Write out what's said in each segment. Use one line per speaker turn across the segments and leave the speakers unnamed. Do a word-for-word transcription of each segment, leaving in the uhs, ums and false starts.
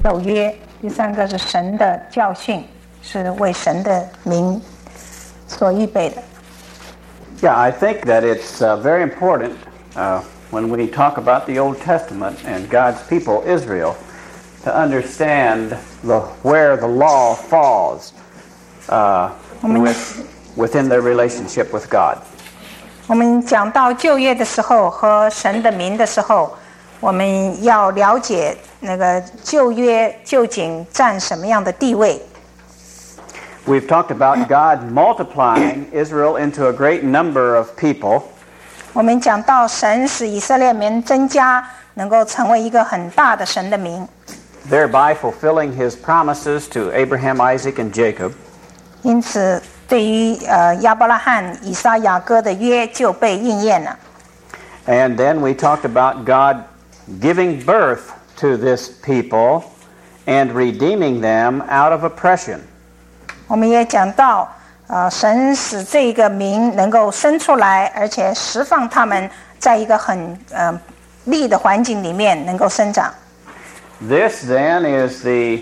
守约，第三个是神的教训，是为神的名所预备的。
Yeah, I think that it's uh, very important uh, when we talk about the Old Testament and God's people, Israel, to understand the, where the law falls uh, with, within their relationship with God.
我们讲到旧约的时候和神的名的时候，我们要了解那个旧约究竟占什么样的地位。
We've talked about God multiplying Israel into a great number of people.
我们讲到神使以色列民增加，能够成为一个很大的神的名，
thereby fulfilling his promises to Abraham, Isaac, and Jacob.
因此对于呃亚伯拉罕、以撒、雅各的约就被应验了。
And then we talked about God giving birth to this people and redeeming them out of oppression.
我们也讲到，呃，神使这个民能够生出来，而且释放他们在一个很呃利的环境里面能够生长。
This then is the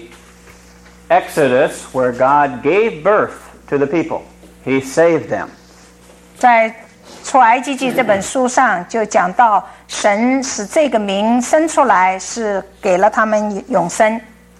Exodus where God gave birth to the people. He saved them.
在出埃及记这本书上就讲到，神使这个民生出来，是给了他们永生。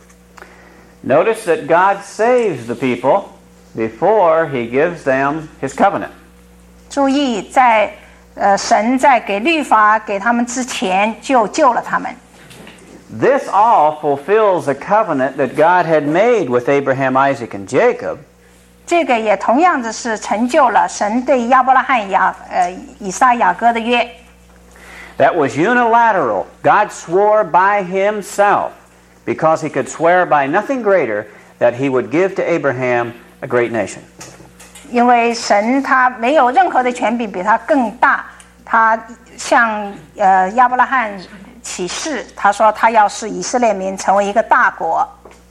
Notice that God saves the people before he gives them his covenant.
注意在，呃神在给律法给他们之前就救了他们。
This all fulfills a covenant that God had made with Abraham, Isaac, and Jacob.
这个也同样的是成就了神对亚伯拉罕、雅呃以撒、雅各的约。
That was unilateral. God swore by himself, because he could swear by nothing greater, that he would give to Abraham a great nation.
因为神他没有任何的权柄比他更大，他向呃亚伯拉罕起誓，他说他要使以色列民成为一个大国。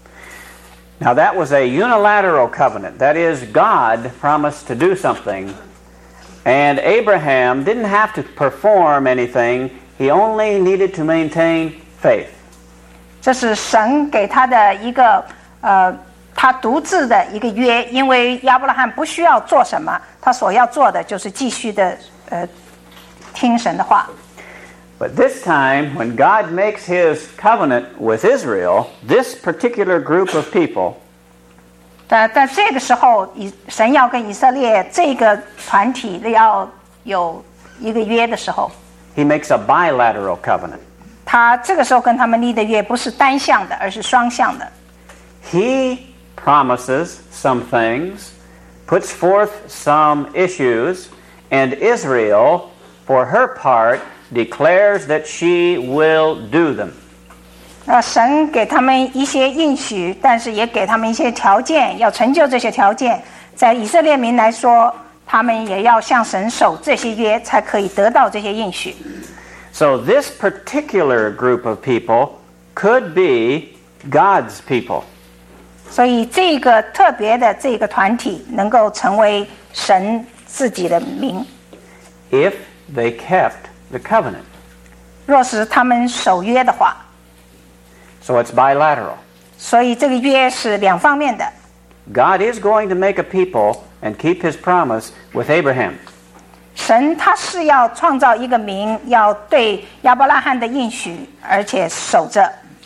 Now that was a unilateral covenant. That is, God promised to do something, and Abraham didn't have to perform anything. He only needed to maintain faith.
这是神给他的一个呃，他独自的一个约，因为亚伯拉罕不需要做什么，他所要做的就是继续的呃听神的话。
But this time, when God makes his covenant with Israel, this particular group of people,
但在这个时候，以神要跟以色列这个团体要有一个约的时候，
he makes a bilateral covenant.
他这个时候跟他们立的约不是单向的，而是双向的。
He promises some things, puts forth some issues, and Israel, for her part, declares that she will do them.
呃，神给他们一些应许，但是也给他们一些条件，要成就这些条件。在以色列民来说，他们也要向神守这些约，才可以得到这些应许。
So this particular group of people could be God's people.
所以这个特别的这个团体能够成为神自己的名，
if they kept the covenant.
若是他们守约的话，
So it's bilateral.
所以这个约是两方面的。
God is going to make a people and keep his promise with Abraham.
神他是要创造一个名，要对亚伯拉罕的应许，而且守着。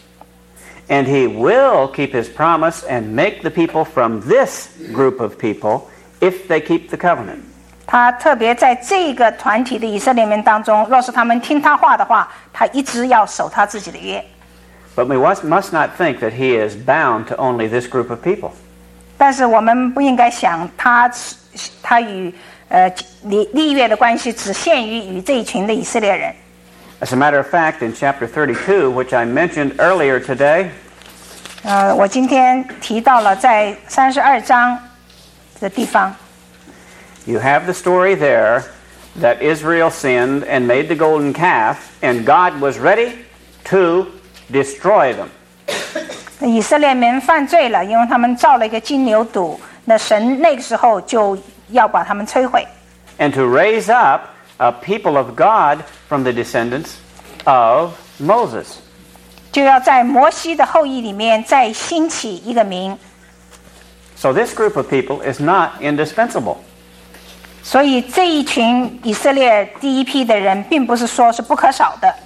And he will keep his promise and make the people from this group of people if they keep the covenant.
他特别在这个团体的以色列民当中，若是他们听他话的话，他一直要守他自己的约。
But we must, must not think that he is bound to only this group of people.
但是我们不应该想他他与呃立立约的关系只限于与这一群的以色列人。
As a matter of fact, in chapter thirty-two, which I mentioned earlier today,
呃，我今天提到了在三十二章的地方。
you have the story there that Israel sinned and made the golden calf, and God was ready to destroy them.
以色列民犯罪了，因为他们造了一个金牛犊，那神那个时候就要把他们摧毁。
And to raise up a people of God from the descendants of Moses.
就要在摩西的后裔里面再兴起一个民。
So this group of people is not indispensable.
所以这一群以色列第一批的人，并不是说是不可少的。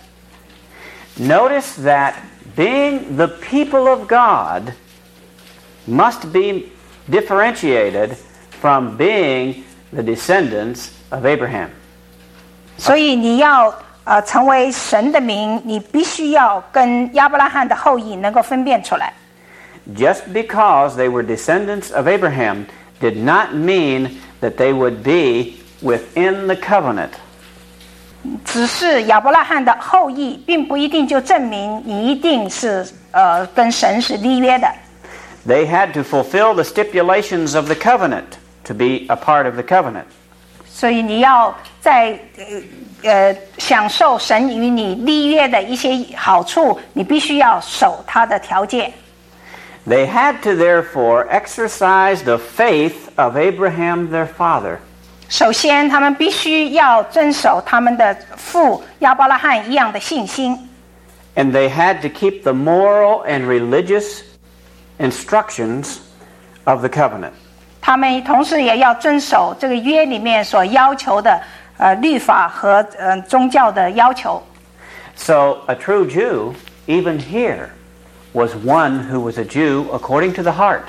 Notice that being the people of God must be differentiated from being the descendants of Abraham.
所以你要呃成为神的民，你必须要跟亚伯拉罕的后裔能够分辨出来。
Just because they were descendants of Abraham did not mean that they would be within the covenant.
只是亚伯拉罕的后裔，并不一定就证明你一定是呃跟神是立约的。
They had to fulfill the stipulations of the covenant to be a part of the covenant.
所以你要在呃呃享受神与你立约的一些好处，你必须要守他的条件。
They had to therefore exercise the faith of Abraham their father.
首先，他们必须要遵守他们的父亚伯拉罕一样的信心。
And they had to keep the moral and religious instructions of the covenant.
他们同时也要遵守这个约里面所要求的呃律法和呃宗教的要求。
So a true Jew, even here, was one who was a Jew according to the heart,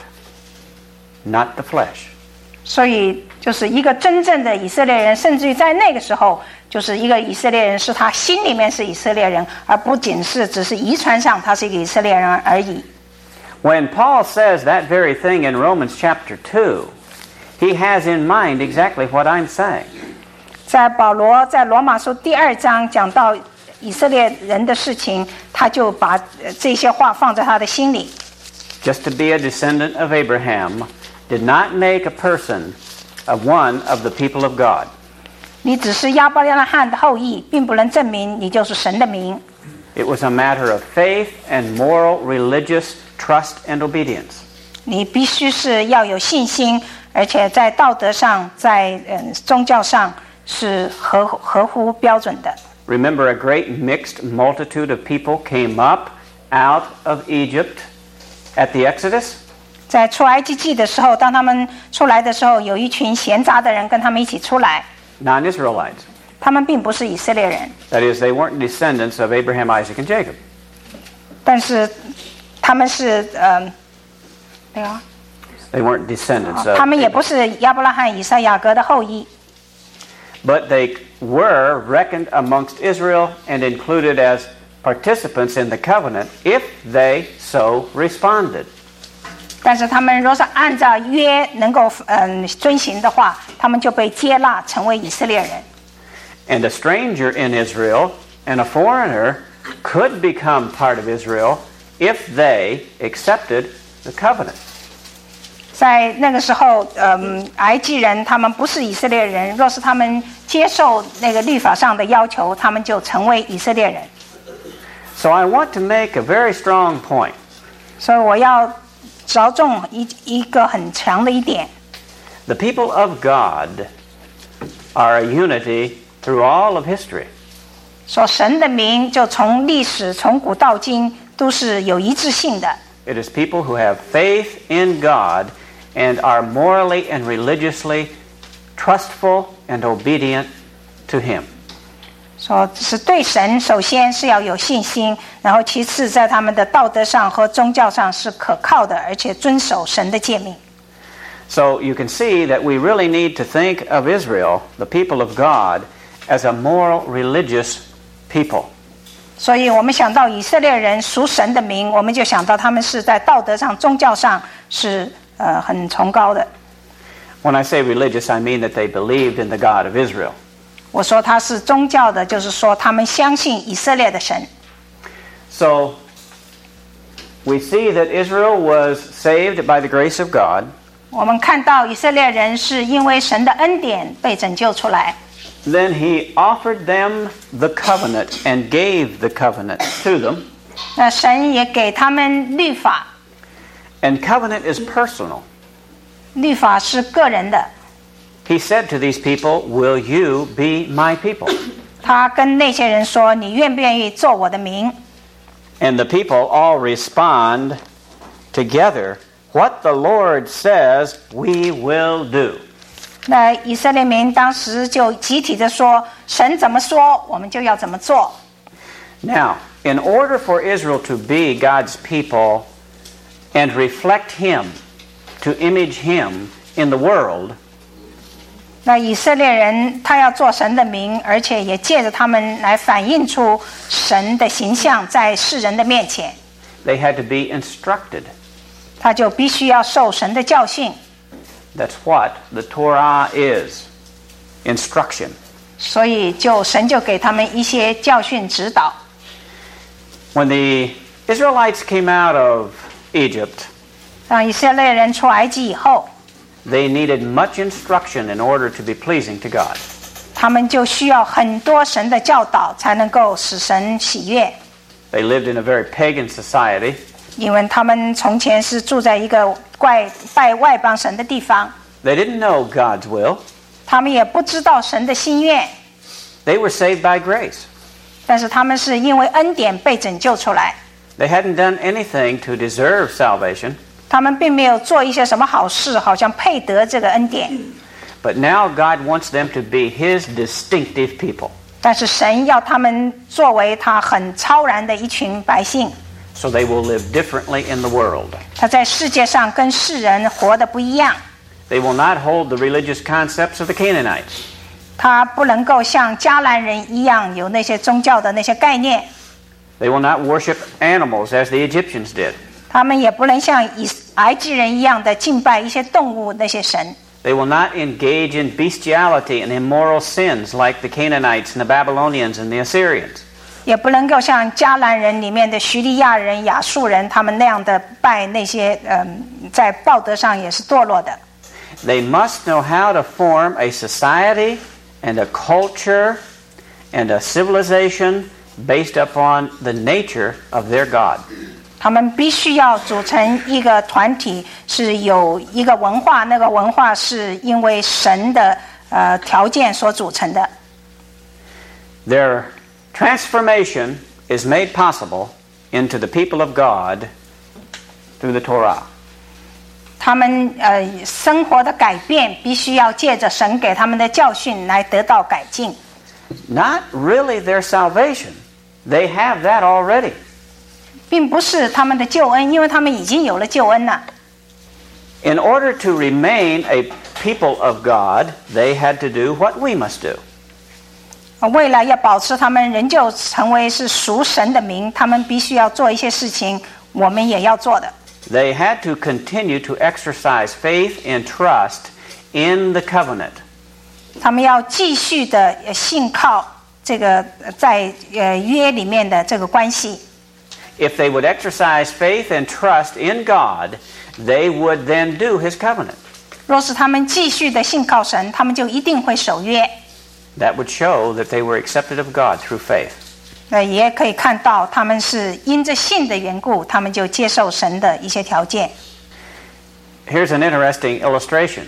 not the flesh.
所以就是一个真正的以色列人，甚至于在那个时候，就是一个以色列人是他心里面是以色列人，而不仅是只是遗传上他是一个以色列人而已。
When Paul says that very thing in Romans chapter two, he has in mind exactly what I'm saying.
在保罗在罗马书第二章讲到以色列人的事情，他就把这些话放在他的心里。
Just to be a descendant of Abraham did not make a person of one of the people of God.
你只是亚伯拉罕的后裔，并不能证明你就是神的民。
It was a matter of faith and moral, religious trust and obedience.
你必须是要有信心，而且在道德上，在嗯宗教上是合合乎标准的。
Remember, a great mixed multitude of people came up out of Egypt at the Exodus.
在出埃及记的时候，当他们出来的时候，有一群闲杂的人跟他们一起出来。
Non-Israelites.
他们并不是以色列人，
That is, they weren't descendants of Abraham, Isaac, and Jacob.
但是他们是呃，对啊，
They weren't descendants of
他们也不是亚伯拉罕、以撒、雅各的后裔。
But they were reckoned amongst Israel and included as participants in the covenant if they so responded.
但是他们若是按照约能够嗯遵行的话，他们就被接纳成为以色列人。
And a stranger in Israel and a foreigner could become part of Israel if they accepted the covenant.
在那个时候，嗯，埃及人他们不是以色列人，若是他们接受那个律法上的要求，他们就成为以色列人。
So I want to make a very strong point.
所以我要着重一一个很强的一点。
The people of God are a unity through all of history.
说神的名就从历史从古到今都是有一致性的。
It is people who have faith in God and are morally and religiously trustful and obedient to Him.
说是对神首先是要有信心，然后其次在他们的道德上和宗教上是可靠的，而且遵守神的诫命。
So you can see that we really need to think of Israel, the people of God, as a moral, religious people.
所以我们想到以色列人属神的名，我们就想到他们是在道德上、宗教上是呃很崇高的。
When I say religious, I mean that they believed in the God of Israel.
我说他是宗教的，就是说他们相信以色列的神。
So we see that Israel was saved by the grace of God.
我们看到以色列人是因为神的恩典被拯救出来。
Then he offered them the covenant and gave the covenant to them.
那神也给他们律法，
And covenant is personal.
律法是个人的。
He said to these people, "Will you be my people?"
他跟那些人说：“你愿不愿意做我的民
And the people all respond together, "What the Lord says, we will do."
那以色列民当时就集体的说：“神怎么说，我们就要怎么做。”
Now, in order for Israel to be God's people and reflect Him, to image Him in the world,
那以色列人他要做神的名，而且也借着他们来反映出神的形象在世人的面前，
they had to be instructed.
他就必须要受神的教训。
That's what the Torah is, instruction.
所以就神就给他们一些教训指导。
When the Israelites came out of Egypt,
当以色列人出埃及以后，
they needed much instruction in order to be pleasing to God.
他们就需要很多神的教导，才能够使神喜悦。
They lived in a very pagan society.
因为他们从前是住在一个怪拜外邦神的地方，
They didn't know God's will.
他们也不知道神的心愿，
They were saved by grace.
但是他们是因为恩典被拯救出来，
They hadn't done anything to deserve salvation.
他们并没有做一些什么好事，好像配得这个恩典。
But now God wants them to be His distinctive people.
但是神要他们作为他很超然的一群百姓，
So they will live differently in the world.
他在世界上跟世人活得不一样。
They will not hold the religious concepts of the Canaanites.
他不能够像迦南人一样有那些宗教的那些概念，
They will not worship animals as the Egyptians did.
他们也不能像以埃及人一样的敬拜一些动物那些神。
They will not engage in bestiality and immoral sins like the Canaanites and the Babylonians and the Assyrians.
也不能够像迦南人里面的叙利亚人、亚述人他们那样的拜那些嗯，在道德上也是堕落的。
They must know how to form a society and a culture and a civilization based upon the nature of their God.
他们必须要组成一个团体，是有一个文化，那个文化是因为神的呃条件所组成的。
Their transformation is made possible into the people of God through the Torah.
他们呃生活的改变，必须要借着神给他们的教训来得到改进。
Not really their salvation. They have that already.
并不是他们的救恩，因为他们已经有了救恩了。
In order to remain a people of God, they had to do what we must do.
为了要保持他们仍旧成为是属神的民，他们必须要做一些事情，我们也要做的。
They had to continue to exercise faith and trust in the covenant.
他们要继续的信靠这个在呃约里面的这个关系。
If they would exercise faith and trust in God, they would then do His covenant.
若是他们继续的信靠神，他们就一定会守约。
That would show that they were accepted of God through faith.
那也可以看到，他们是因着信的缘故，他们就接受神的一些条件。
Here's an interesting illustration.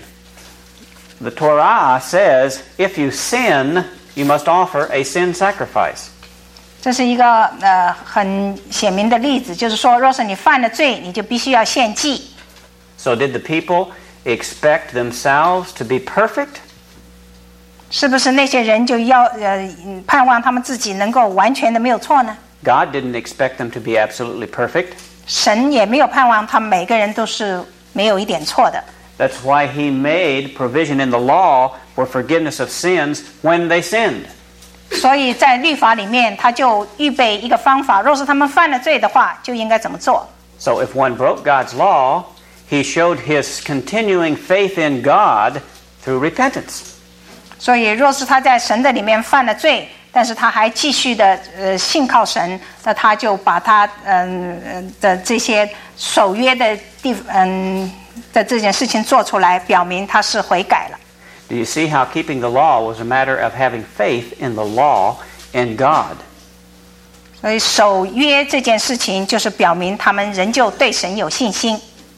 The Torah says, if you sin, you must offer a sin sacrifice.
这是一个呃很显明的例子，就是说，若是你犯了罪，你就必须要献祭。
So did the people expect themselves to be perfect?
是不是那些人就要呃盼望他们自己能够完全的没有错呢？
God didn't expect them to be absolutely perfect.
神也没有盼望他们每个人都是没有一点错的。
That's why He made provision in the law for forgiveness of sins when they sinned.
所以在律法里面，他就预备一个方法，若是他们犯了罪的话，就应该怎么做。
So if one broke God's law, he showed his continuing faith in God through repentance.
所以，若是他在神的里面犯了罪，但是他还继续的呃信靠神，那他就把他嗯、呃、的这些守约的地嗯的这件事情做出来，表明他是悔改了。
Do you see how keeping the law was a matter of having faith in the law and God?
所以守约这件事情，就是表明他们仍旧对神有信心。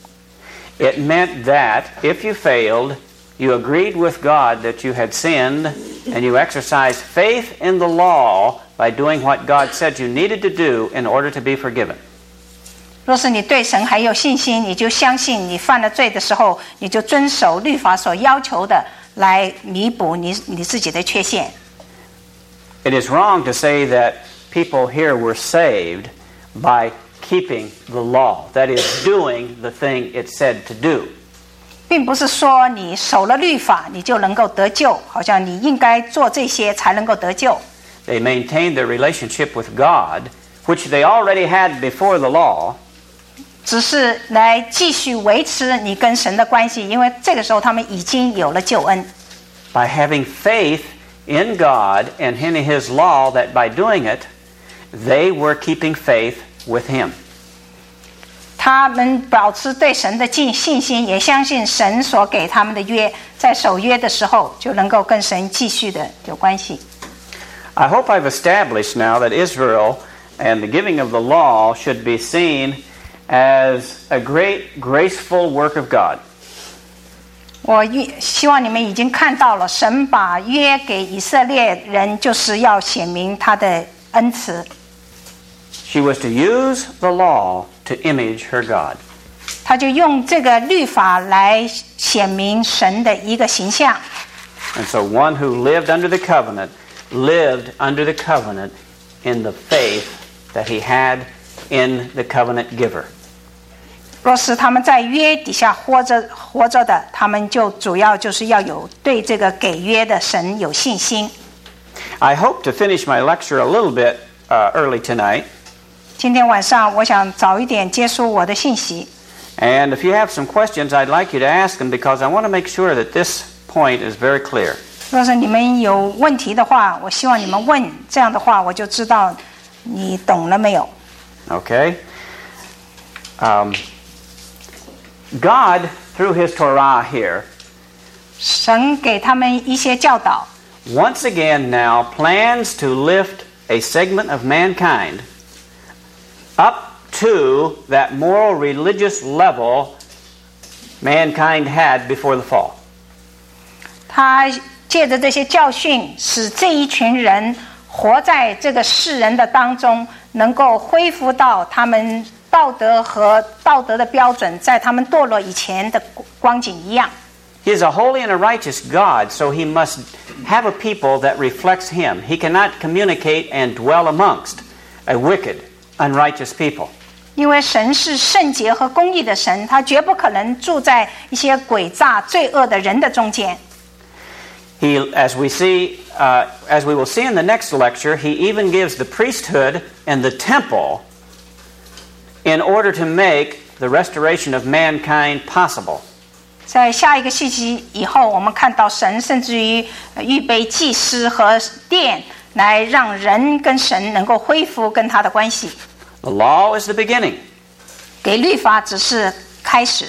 It meant that if you failed, you agreed with God that you had sinned, and you exercised faith in the law by doing what God said you needed to do in order to be forgiven.
若是你对神还有信心，你就相信你犯了罪的时候，你就遵守律法所要求的来弥补你你自己的缺陷。
It is wrong to say that people here were saved by keeping the law, that is, doing the thing it said to do.
并不是说你守了律法你就能够得救，好像你应该做这些才能够得救。
They maintained their relationship with God, which they already had before the law.
只是来继续维持你跟神的关系，因为这个时候他们已经有了救恩。
By having faith in God and in His law, that by doing it, they were keeping faith with Him.
他们保持对神的信心，也相信神所给他们的约，在守约的时候就能够跟神继续的有关系。
I hope I've established now that Israel and the giving of the law should be seen as a great graceful work of God.
我希望你们已经看到了，神把约给以色列人，就是要显明他的恩慈。
She was to use the law to image her God.
他就用这个律法来显明神的一个形象。
And so one who lived under the covenant lived under the covenant in the faith that he had in the covenant giver.
若是他们在约底下活着活着的，他们就主要就是要有对这个给约的神有信心。
I hope to finish my lecture a little bit uh, early tonight.
今天晚上我想早一点结束我的信息。
And if you have some questions, I'd like you to ask them because I want to make sure that this point is very clear.
若是你们有问题的话，我希望你们问，这样的话我就知道你懂了没有。
Okay? Um, God, through His Torah here,
神给他们一些教导。
once again now plans to lift a segment of mankind up to that moral religious level mankind had before the fall.
他借着这些教训，使这一群人活在这个世人的当中，能够恢复到他们道德和道德的标准，在他们堕落以前的光景一样。
He is a holy and a righteous God, so He must have a people that reflects Him. He cannot communicate and dwell amongst a wicked, unrighteous people.
因为神是圣洁和公义的神，他绝不可能住在一些诡诈罪恶的人的中间。
He, as we see, uh, as we will see in the next lecture, He even gives the priesthood and the temple in order to make the restoration of mankind possible.
在下一个星期以后，我们看到神甚至于预备祭司和殿，来让人跟神能够恢复跟他的关系。
The law is the beginning.
给律法只是开始。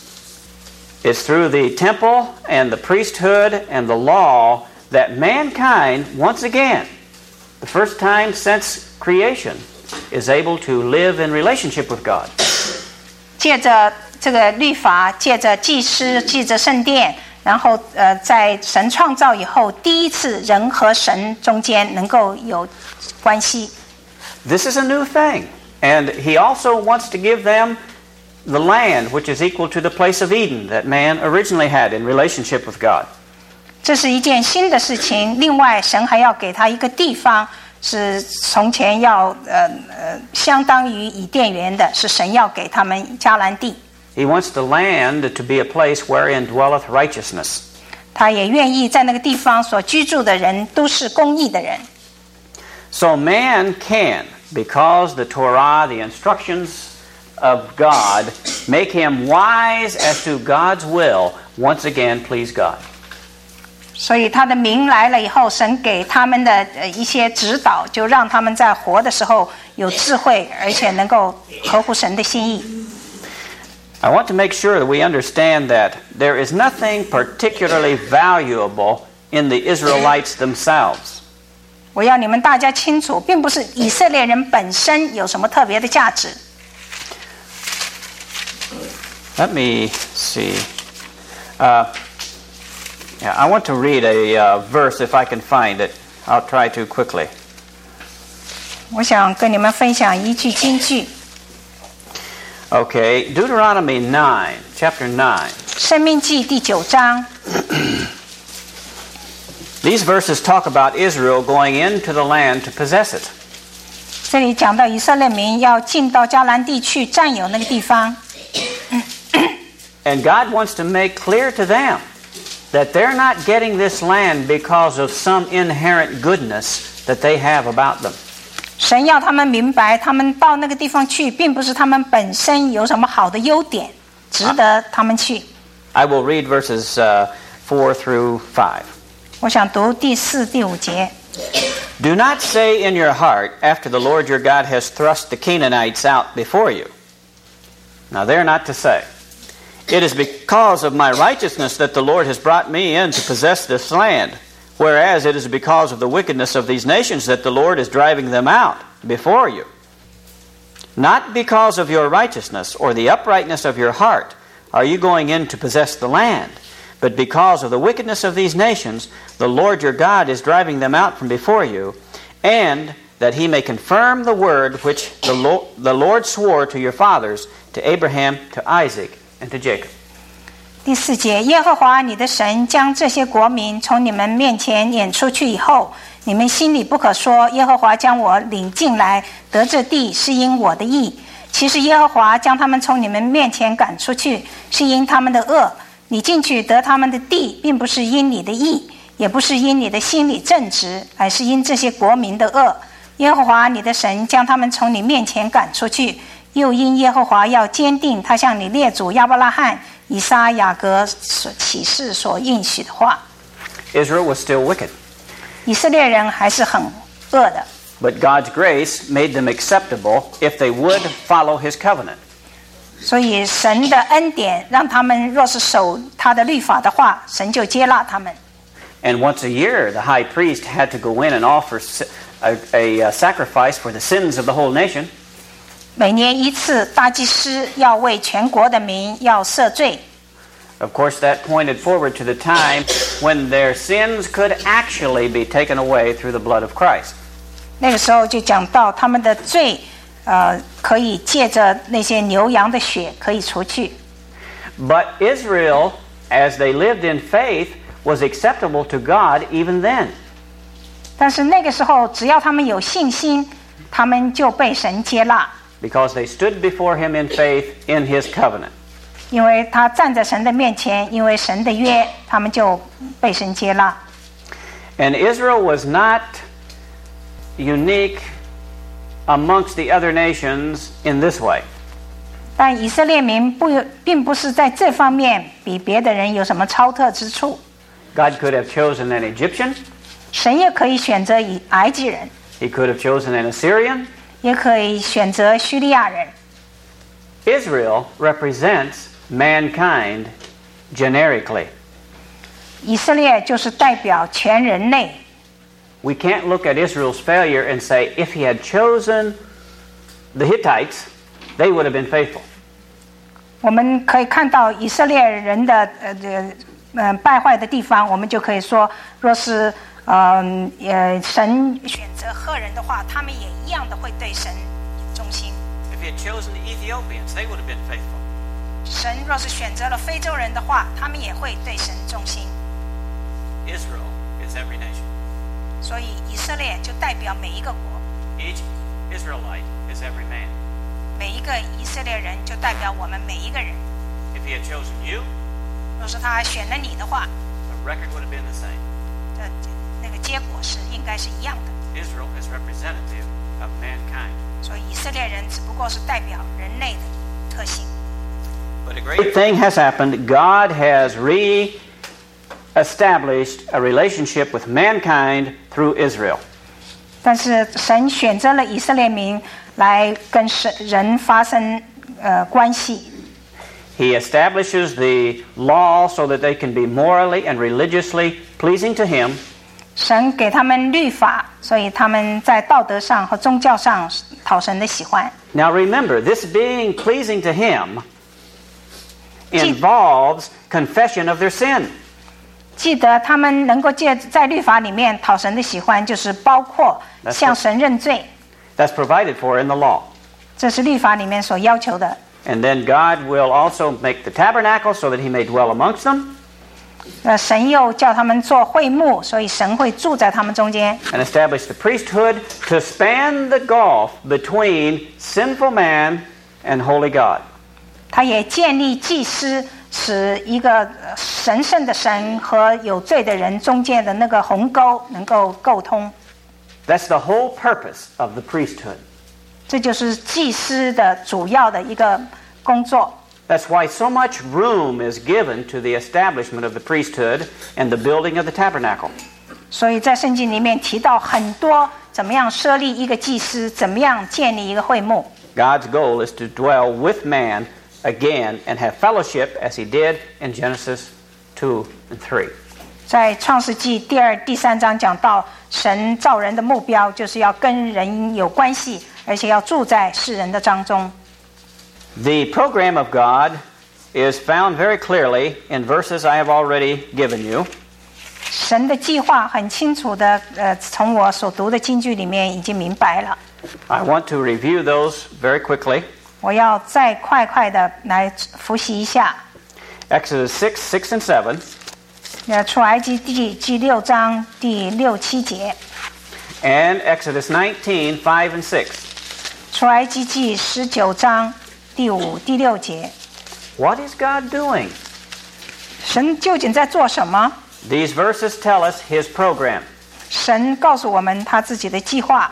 It's through the temple and the priesthood and the law that mankind, once again, the first time since creation, is able to live in relationship with God.
借着这个律法，借着祭司，借着圣殿，然后呃，在神创造以后，第一次人和神中间能够有关系。
This is a new thing. And He also wants to give them the land which is equal to the place of Eden that man originally had in relationship with God.
这是一件新的事情。另外，神还要给他一个地方，是从前要呃呃相当于以甸园的，是神要给他们迦南地。
He wants the land to be a place wherein dwelleth righteousness.
他也愿意在那个地方所居住的人都是公义的人。
So man can, because the Torah, the instructions of God, make him wise as to God's will, once again please God.
所以他的名来了以后，神给他们的呃一些指导，就让他们在活的时候有智慧，而且能够合乎神的心意。
I want to make sure that we understand that there is nothing particularly valuable in the Israelites themselves.
我要你们大家清楚，并不是以色列人本身有什么特别的价值。
Let me see. Uh, yeah, I want to read a uh, verse if I can find it. I'll try to quickly.
我想跟你们分享一句金句。
Okay, Deuteronomy nine, chapter nine.
申命记第九章，
These verses talk about Israel going into the land to possess it.
这里讲到以色列民要进到迦南地去占有那个地方，
And God wants to make clear to them that they're not getting this land because of some inherent goodness that they have about them.
神要他们明白，他们到那个地方去，并不是他们本身有什么好的优点，值得他们去。
I will read verses uh, four through five.
我想读第四、第五节。
Do not say in your heart, after the Lord your God has thrust the Canaanites out before you. Now they're not to say, it is because of my righteousness that the Lord has brought me in to possess this land, whereas it is because of the wickedness of these nations that the Lord is driving them out before you. Not because of your righteousness or the uprightness of your heart are you going in to possess the land, but because of the wickedness of these nations, the Lord your God is driving them out from before you, and that he may confirm the word which the Lord, the Lord swore to your fathers, to Abraham, to Isaac, and to Jacob.
第四节，耶和华你的神将这些国民从你们面前撵出去以后，你们心里不可说，耶和华将我领进来得这地是因我的义。其实耶和华将他们从你们面前赶出去，是因他们的恶。你进去得他们的地，并不是因你的义，也不是因你的心里正直，乃是因这些国民的恶。耶和华你的神将他们从你面前赶出去，又因耶和华要坚定他向你列祖亚伯拉罕、以撒、雅各所启示所应许的话。
Israel was still wicked,
以色列人还是很恶的，
but God's grace made them acceptable if they would follow his covenant.
所以神的恩典让他们若是守他的律法的话，神就接纳他们。
And once a year, the high priest had to go in and offer a, a, a sacrifice for the sins of the whole nation.
每年一次，大祭司要为全国的民要赦罪。
Of course, that pointed forward to the time when their sins could actually be taken away through the blood of Christ.
那个时候就讲到他们的罪，呃，可以借着那些牛羊的血可以除去。
But Israel, as they lived in faith, was acceptable to God even then.
但是那个时候，只要他们有信心，他们就被神接纳，
Because they stood before him in faith in his covenant.
因为他站在神的面前，因为神的约，他们就被神接纳。
And Israel was not unique amongst the other nations in this way.
但以色列民不并不是在这方面比别的人有什么超特之处。
God could have chosen an Egyptian.
神也可以选择以埃及人，
He could have chosen an Assyrian.
也可以选择叙利亚人。
Israel represents mankind generically.
以色列就是代表全人类。
We can't look at Israel's failure and say, if he had chosen the Hittites, they would have been faithful.
我们可以看到以色列人的呃呃呃败坏的地方，我们就可以说，若是呃呃神选择赫人的话，他们也一样的会对神忠心。
If he had chosen the Ethiopians, they would have been faithful.
神若是选择了非洲人的话，他们也会对神忠心。
Israel is every nation.
所以以色列就代表每一个国，
Each Israelite is every man.
每一个以色列人就代表我们每一个人。
If he had chosen you,
若是他选了你的话，
the record would have been the same.
这那个结果是应该是一样的。
Israel is representative of mankind.
所以以色列人只不过是代表人类的特性。
But a great thing has happened. God has re-established a relationship with mankind through Israel.
但是神选择了以色列民来跟神人发生呃关系。
He establishes the law so that they can be morally and religiously pleasing to him.
神给他们律法，所以他们在道德上和宗教上讨神的喜欢。
Now remember, this being pleasing to him involves confession of their sin.
记得他们能够借在律法里面讨神的喜欢，就是包括向神认罪。
That's provided for in the law.
这是律法里面所要求的。
And then God will also make the tabernacle so that he may dwell amongst them.
呃，神又叫他们做会幕，所以神会住在他们中间。
And establish the priesthood to span the gulf between sinful man and holy God.
他也建立祭司，使一个神圣的神和有罪的人中间的那个鸿沟能够沟通。
That's the whole purpose of the priesthood.
这就是祭司的主要的一个工作。
That's why so much room is given to the establishment of the priesthood and the building of the tabernacle.
所以在圣经里面提到很多怎么样设立一个祭司，怎么样建立一个会幕。
God's goal is to dwell with man again and have fellowship as he did in Genesis two and three.
在创世纪第二、第三章讲到，神造人的目标就是要跟人有关系，而且要住在世人的当中。
The program of God is found very clearly in verses I have already given you.
神的计划很清楚的，呃，从我所读的经句里面已经明白了。
I want to review those very quickly.
我要再快快的来复习一下。
Exodus six, six and seven.
呃，出埃及记第六章第六七节，
And Exodus nineteen, five and six.
出埃及记十九章第五、第六节。
What is God doing?
神究竟在做什么？
These verses tell us his program.
神告诉我们他自己的计划。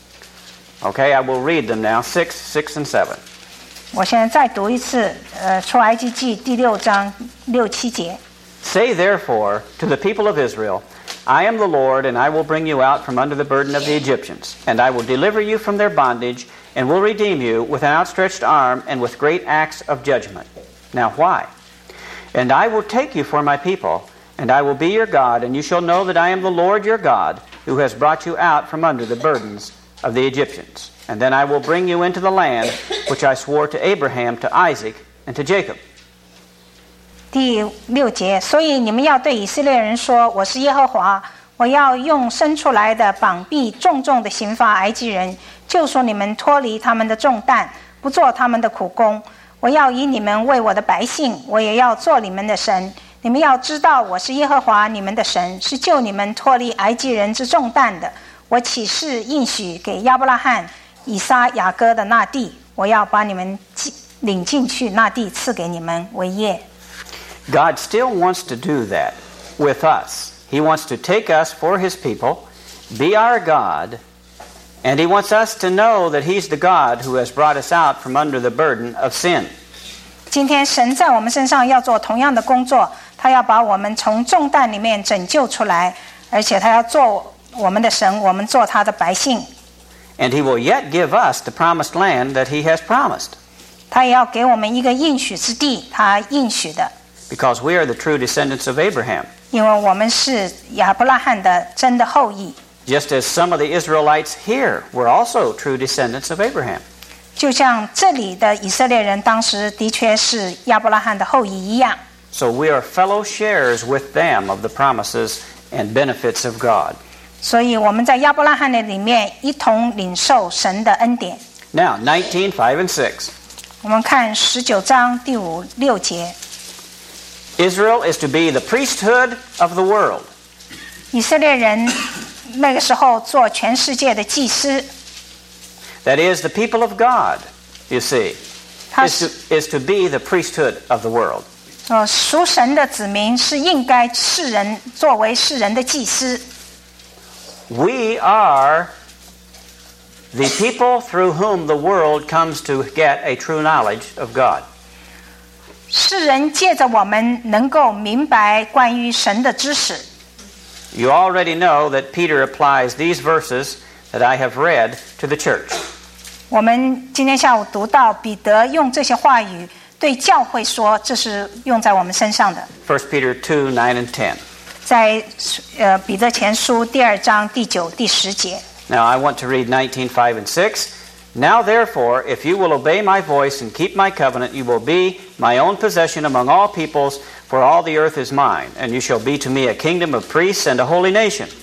Okay, I will read them now. Six, six and seven.
我现在再读一次，呃，出埃及记第六章六七节。
Say therefore to the people of Israel, I am the Lord, and I will bring you out from under the burden of the Egyptians, and I will deliver you from their bondage, and will redeem you with an outstretched arm and with great acts of judgment. Now why? And I will take you for my people, and I will be your God, and you shall know that I am the Lord your God, who has brought you out from under the burdens of the Egyptians. And then I will bring you into the land which I swore to Abraham, to Isaac, and to Jacob.
第六节，所以你们要对以色列人说：“我是耶和华，我要用伸出来的膀臂重重的刑罚埃及人，救赎你们脱离他们的重担，不做他们的苦工。我要以你们为我的百姓，我也要做你们的神。你们要知道，我是耶和华你们的神，是救你们脱离埃及人之重担的。我起誓应许给亚伯拉罕、以撒、雅各的那地，我要把你们领进去，那地赐给你们为业。”
God still wants to do that with us. He wants to take us for his people, be our God, and he wants us to know that he's the God who has brought us out from under the burden of sin.
今天神在我们身上要做同样的工作，他要把我们从重担里面拯救出来，而且他要做我们的神，我们做他的百姓。
And he will yet give us the promised land that he has promised.
他也要给我们一个应许之地，他应许的。
Because we are the true descendants of Abraham.
因为我们是亚伯拉罕的真的后裔。
Just as some of the Israelites here were also true descendants of Abraham.
就像这里的以色列人当时的确是亚伯拉罕的后裔一样。
So we are fellow sharers with them of the promises and benefits of God.
所以我们在亚伯拉罕的里面一同领受神的恩典。
Now, nineteen, five and six.
我们看十九章第五六节。
Israel is to be the priesthood of the world.
以色列人那个时候做全世界的祭司。
That is, the people of God, you see, is to, is to be the priesthood of the world.
呃，属神的子民是应该世人作为世人的祭司。
We are the people through whom the world comes to get a true knowledge of God.
世人借着我们能够明白关于神的知识。
You already know that Peter applies these verses that I have read to the church.
我们今天下午读到彼得用这些话语对教会说，这是用在我们身上的。
First Peter two, nine and ten.
在呃彼得前书第二章第九、第十节。
Now I want to read nineteen, five and six. Now therefore, if you will obey my voice and keep my covenant, you will be my own possession among all peoples, for all the earth is mine, and you shall be to me a kingdom of priests and a holy nation.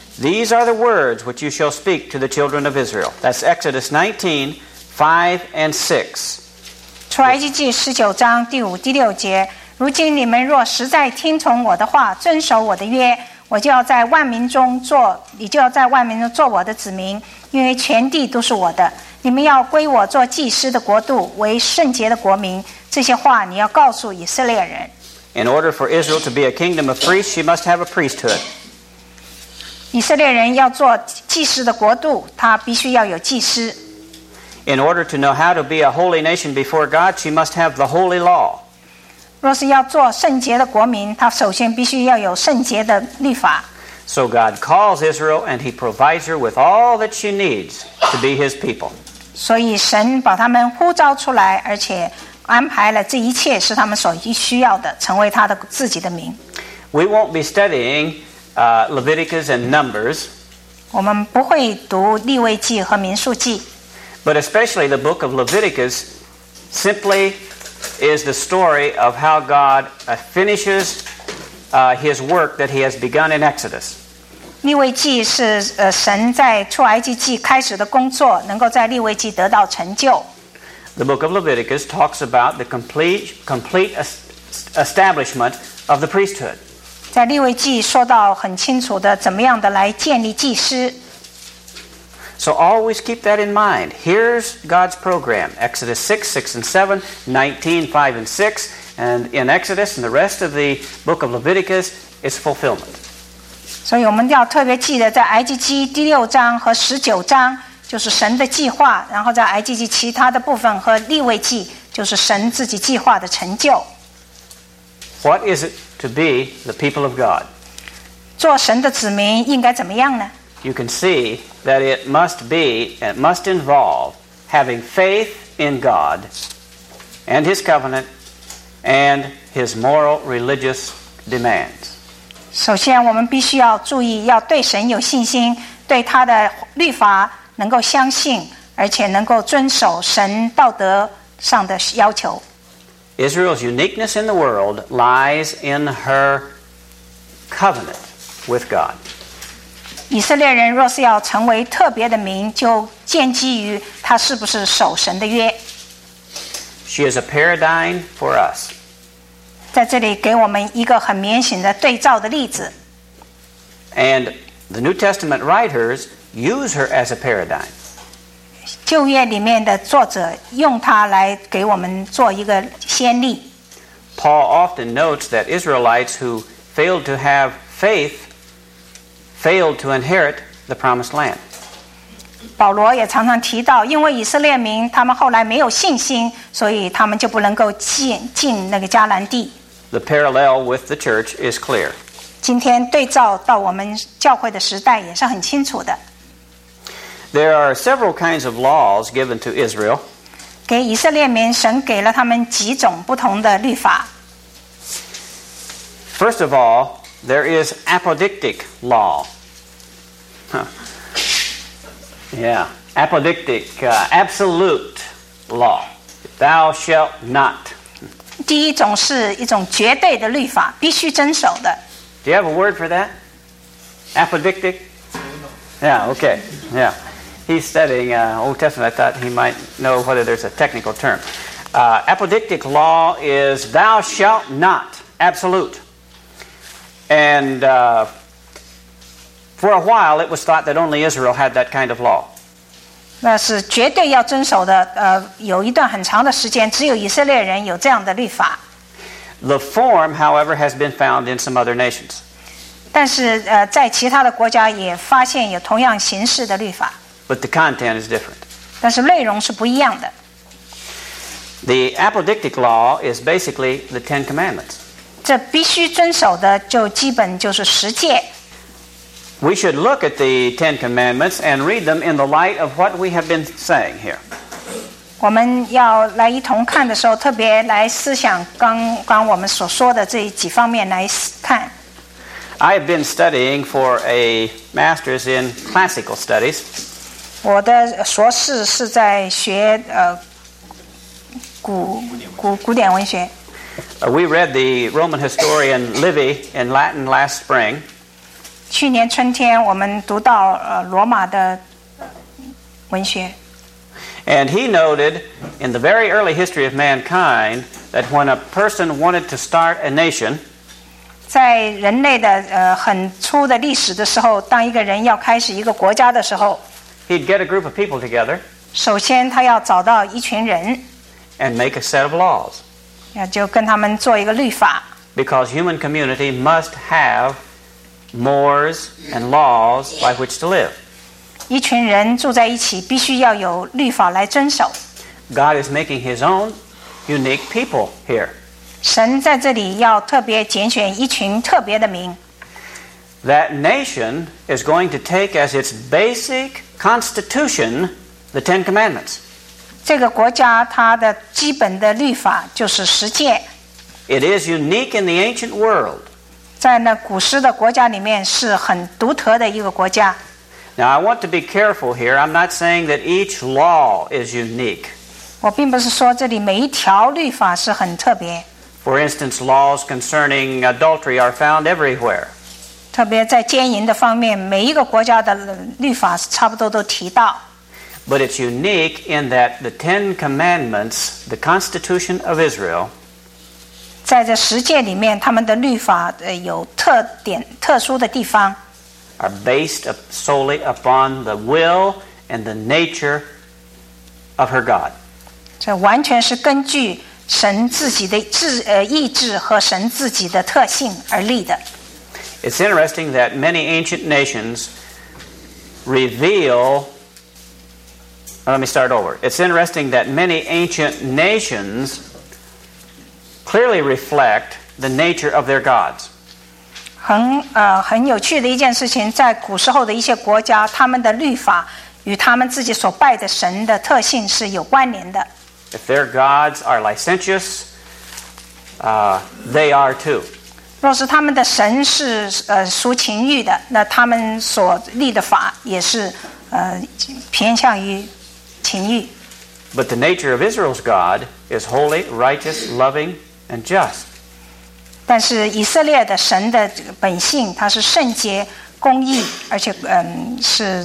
These are the words which you shall speak to the children of Israel. That's Exodus nineteen, five and six.
出埃及记十九章第五、第六节。如今你们若实在听从我的话，遵守我的约，我就要在万民中做，你就要在万民中做我的子民，因为全地都是我的。你们要归我做祭司的国度，为圣洁的国民。这些话你要告诉以色列人。
In order for Israel to be a kingdom of priests, she must have a priesthood.
以色列人要做祭司的国度，他必须要有祭司。
In order to know how to be a holy nation before God, she must have the holy law.
若是要做圣洁的国民，他首先必须要有圣洁的律法。
So God calls Israel and he provides her with all that she needs to be his people.
所以神把他们呼召出来，而且安排了这一切是他们所需要的，成为他的自己的名。
We won't be studying uh, Leviticus and Numbers.
我们不会读利未记和民数记。
But especially the book of Leviticus simply is the story of how God uh, finishes uh, his work that he has begun in Exodus.
利未记是呃神在出埃及记开始的工作，能够在利未记得到成就。
The book of Leviticus talks about the complete complete establishment of the priesthood.
在利未记说到很清楚的怎么样的来建立祭司。
So always keep that in mind. Here's God's program. Exodus six, six and seven, nineteen, five and six, and in Exodus and the rest of the book of Leviticus is fulfillment.
所以我们要特别记得，在埃及记第六章和十九章就是神的计划，然后在埃及记其他的部分和利未记就是神自己计划的成就。
What is it to be the people of God?
做神的子民应该怎么样呢？
You can see that it must be, it must involve having faith in God and his covenant and his moral religious demands.
首先我们必须要注意，要对神有信心，对他的律法能够相信，而且能够遵守神道德上的要求。
Israel's uniqueness in the world lies in her covenant with God.
以色列人若是要成为特别的民，就建基于他是不是守神的约。
She is a paradigm for us.
在这里给我们一个很明显的对照的例子。
And the New Testament writers use her as a paradigm.
旧约里面的作者用它来给我们做一个先例。
Paul often notes that Israelites who failed to have faith failed to inherit the promised land.
保罗也常常提到，因为以色列民他们后来没有信心，所以他们就不能够进进那个迦南地。
The parallel with the church is clear.
今天对照到我们教会的时代也是很清楚的。
There are several kinds of laws given to Israel.
给以色列民，神给了他们几种不同的律法。
First of all, there is apodictic law. Huh. Yeah, apodictic, uh, absolute law. Thou shalt not.
第一种是一种绝对的律法，必须遵守的。
Do you have a word for that? Apodictic? Yeah, okay. Yeah. He's studying uh, Old Testament. I thought he might know whether there's a technical term. Uh, apodictic law is thou shalt not, absolute. And uh, for a while it was thought that only Israel had that kind of law.
那是绝对要遵守的。呃，有一段很长的时间，只有以色列人有这样的律法。
The form, however, has been found in some other nations.
但是呃，在其他的国家也发现有同样形式的律法，
But the content is different.
但是内容是不一样的。
The apodictic law is basically the Ten Commandments.
这必须遵守的就基本就是十诫。
We should look at the Ten Commandments and read them in the light of what we have been saying here.
我们要来一同看的时候，特别来思想刚刚我们所说的这几方面来看。
I have been studying for a master's in classical studies.
我的硕士是在学呃古古古典文学。
Uh, we read the Roman historian Livy in Latin last spring.
去年春天我们读到呃罗马的文学。
And he noted in the very early history of mankind that when a person wanted to start a nation,
在人类的呃很初的历史的时候，当一个人要开始一个国家的时候，
he'd get a group of people together
首先他要找到一群人，
and make a set of laws.
那就跟他们做一个律法。
Because human community must have mores and laws by which to live.
一群人住在一起，必须要有律法来遵守。
God is making his own unique people here.
神在这里要特别拣选一群特别的民。
That nation is going to take as its basic constitution the Ten Commandments.
这个国家它的基本的律法就是十诫。
It is unique in the ancient world.
在那古时的国家里面是很独特的一个国家。
Now, I want to be careful here. I'm not saying that each law is unique.
我并不是说这里每一条律法是很特别。
For instance, laws concerning adultery are found everywhere.
特别在奸淫的方面，每一个国家的律法差不多都提到。
But it's unique in that the Ten Commandments, the Constitution of Israel,
在这十诫里面，他们的律法呃有特点、特殊的地方。
are based solely upon the will and the nature of her God.
这完全是根据神自己的志呃意志和神自己的特性而立的。
It's interesting that many ancient nations reveal. Let me start over. It's interesting that many ancient nations clearly reflect the nature of their gods.
很呃很有趣的一件事情，在古时候的一些国家，他们的律法与他们自己所拜的神的特性是有关联的。
If their gods are licentious, uh, they are too.
若是他们的神是呃属情欲的，那他们所立的法也是呃偏向于情欲。
But the nature of Israel's God is holy, righteous, loving, and just.
但是以色列的神的这个本性，它是圣洁、公义，而且嗯是，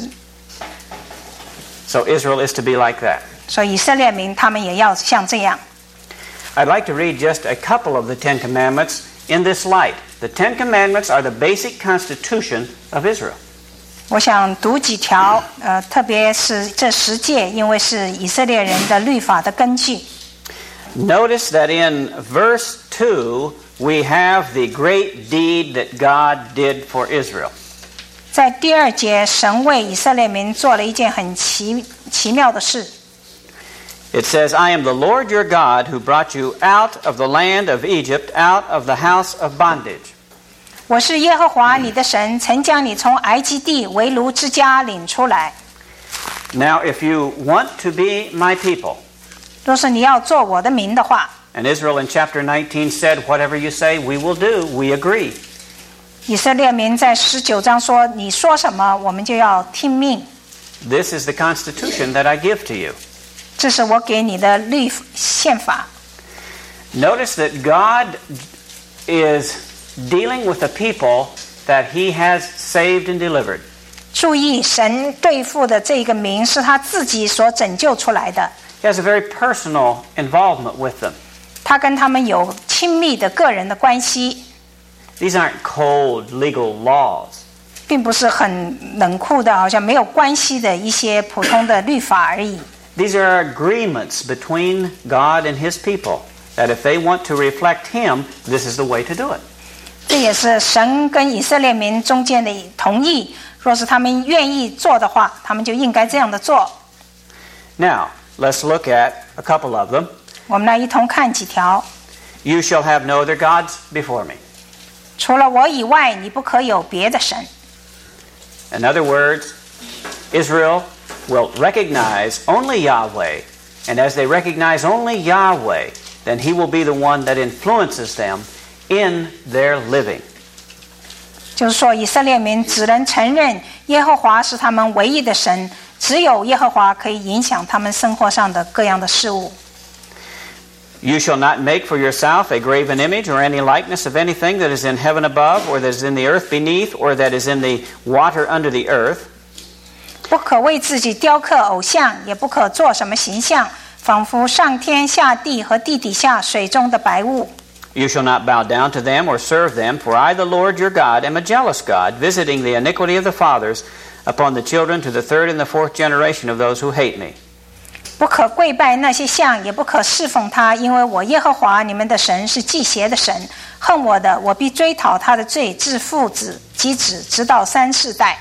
So Israel is to be like that.
所以以色列民他们也要像这样。
I'd like to read just a couple of the Ten Commandments in this light. The Ten Commandments are the basic constitution of Israel.
我想读几条，呃，特别是这十诫，因为是以色列人的律法的根据。
Notice that in verse two, we have the great deed that God did for Israel.
在第二节，神为以色列民做了一件很奇奇妙的事。
It says, I am the Lord your God who brought you out of the land of Egypt, out of the house of bondage.
我是耶和华你的神，曾将你从埃及地为奴之家领出来。
Now, if you want to be my people,
若是你要做我的民的话，
and Israel in chapter nineteen said, whatever you say, we will do, we agree.
以色列民在十九章说：“你说什么，我们就要听命。
This is the constitution that I give to you. ”
这是我给你的律宪法。
Notice that God is dealing with the people that he has saved and delivered.
注意，神对付的这个民是他自己所拯救出来的，
He has a very personal involvement with them.
他跟他们有亲密的个人的关系，
These aren't cold legal laws.
并不是很冷酷的，好像没有关系的一些普通的律法而已。
These are agreements between God and his people that if they want to reflect him, this is the way to do it.
这也是神跟以色列民中间的同意，若是他们愿意做的话，他们就应该这样的做。
Now, let's look at a couple of them.
我们来一同看几条。
You shall have no other gods before me.
除了我以外，你不可有别的神。
In other words, Israel will recognize only Yahweh, and as they recognize only Yahweh, then he will be the one that influences them in their living.
就是说，以色列民只能承认耶和华是他们唯一的神，只有耶和华可以影响他们生活上的各样的事物。
You shall not make for yourself a graven image or any likeness of anything that is in heaven above, or that is in the earth beneath, or that is in the water under the earth.
不可为自己雕刻偶像，也不可做什么形象，仿佛上天下地和地底下水中的白雾。
You shall not bow down to them or serve them, for I, the Lord your God, am a jealous God, visiting the iniquity of the fathers upon the children to the third and the fourth generation of those who hate me.
不可跪拜那些像，也不可侍奉他，因为我耶和华你们的神是忌邪的神，恨我的，我必追讨他的罪，至父子及子，直到三世代。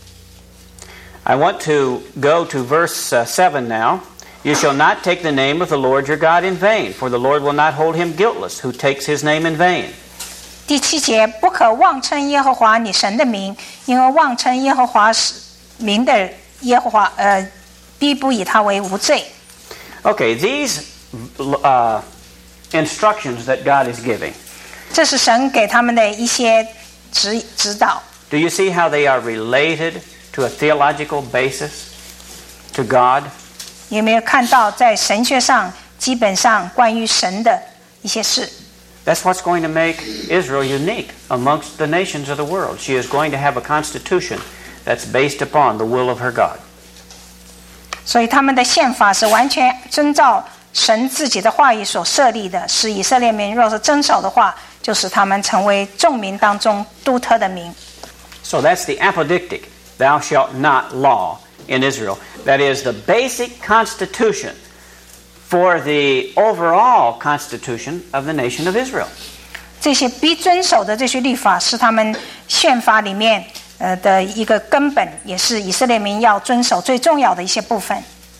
I want to go to verse uh, seven now. You shall not take the name of the Lord your God in vain, for the Lord will not hold him guiltless who takes his name in vain.
第七节，不可妄称耶和华你神的名，因为妄称耶和华名的耶和华，呃，必不以他为无罪。
Okay, these uh, instructions that God is giving.
这是神给他们的一些指指导。
Do you see how they are related to a theological basis to God?
有没有看到在神学上基本上关于神的一些事？
That's what's going to make Israel unique amongst the nations of the world. She is going to have a constitution that's based upon the will of her God.
所以他们的宪法是完全遵照神自己的话语所设立的，使以色列民若是遵守的话，就使他们成为众民当中独特的民。
So that's the apodictic, thou shalt not law in Israel. That is the basic constitution for the overall constitution of the nation of Israel.
这些必遵守的这些律法是他们宪法里面呃的一个根本，也是以色列民要遵守最重要的一些部分。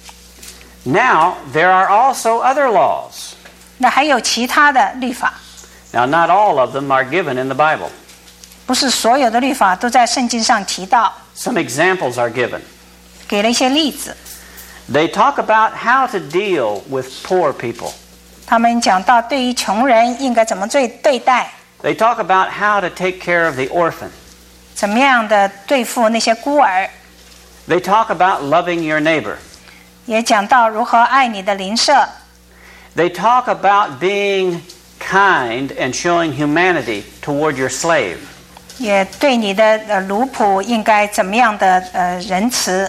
Now, there are also other laws.
那还有其他的律法，
Now, not all of them are given in the Bible.
不是所有的律法都在圣经上提到，
Some examples are given.
给了一些例子。
They talk about how to deal with poor people.
他们讲到对于穷人应该怎么对对待，
They talk about how to take care of the orphan.
怎么样的对付那些孤儿，
They talk about loving your neighbor.
也讲到如何爱你的邻舍。
They talk about being kind and showing humanity toward your slave.
也对你的呃奴仆应该怎么样的呃仁慈，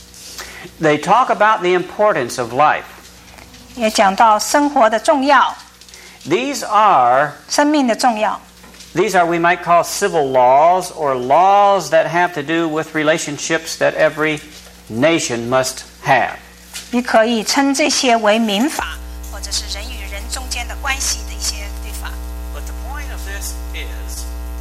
They talk about the importance of life.
也讲到生活的重要，
These are,
生命的重要。
these are we might call civil laws or laws that have to do with relationships that every nation must have.
你可以称这些为民法，或者是人与人中间的关系的一些律法。
But the point of this is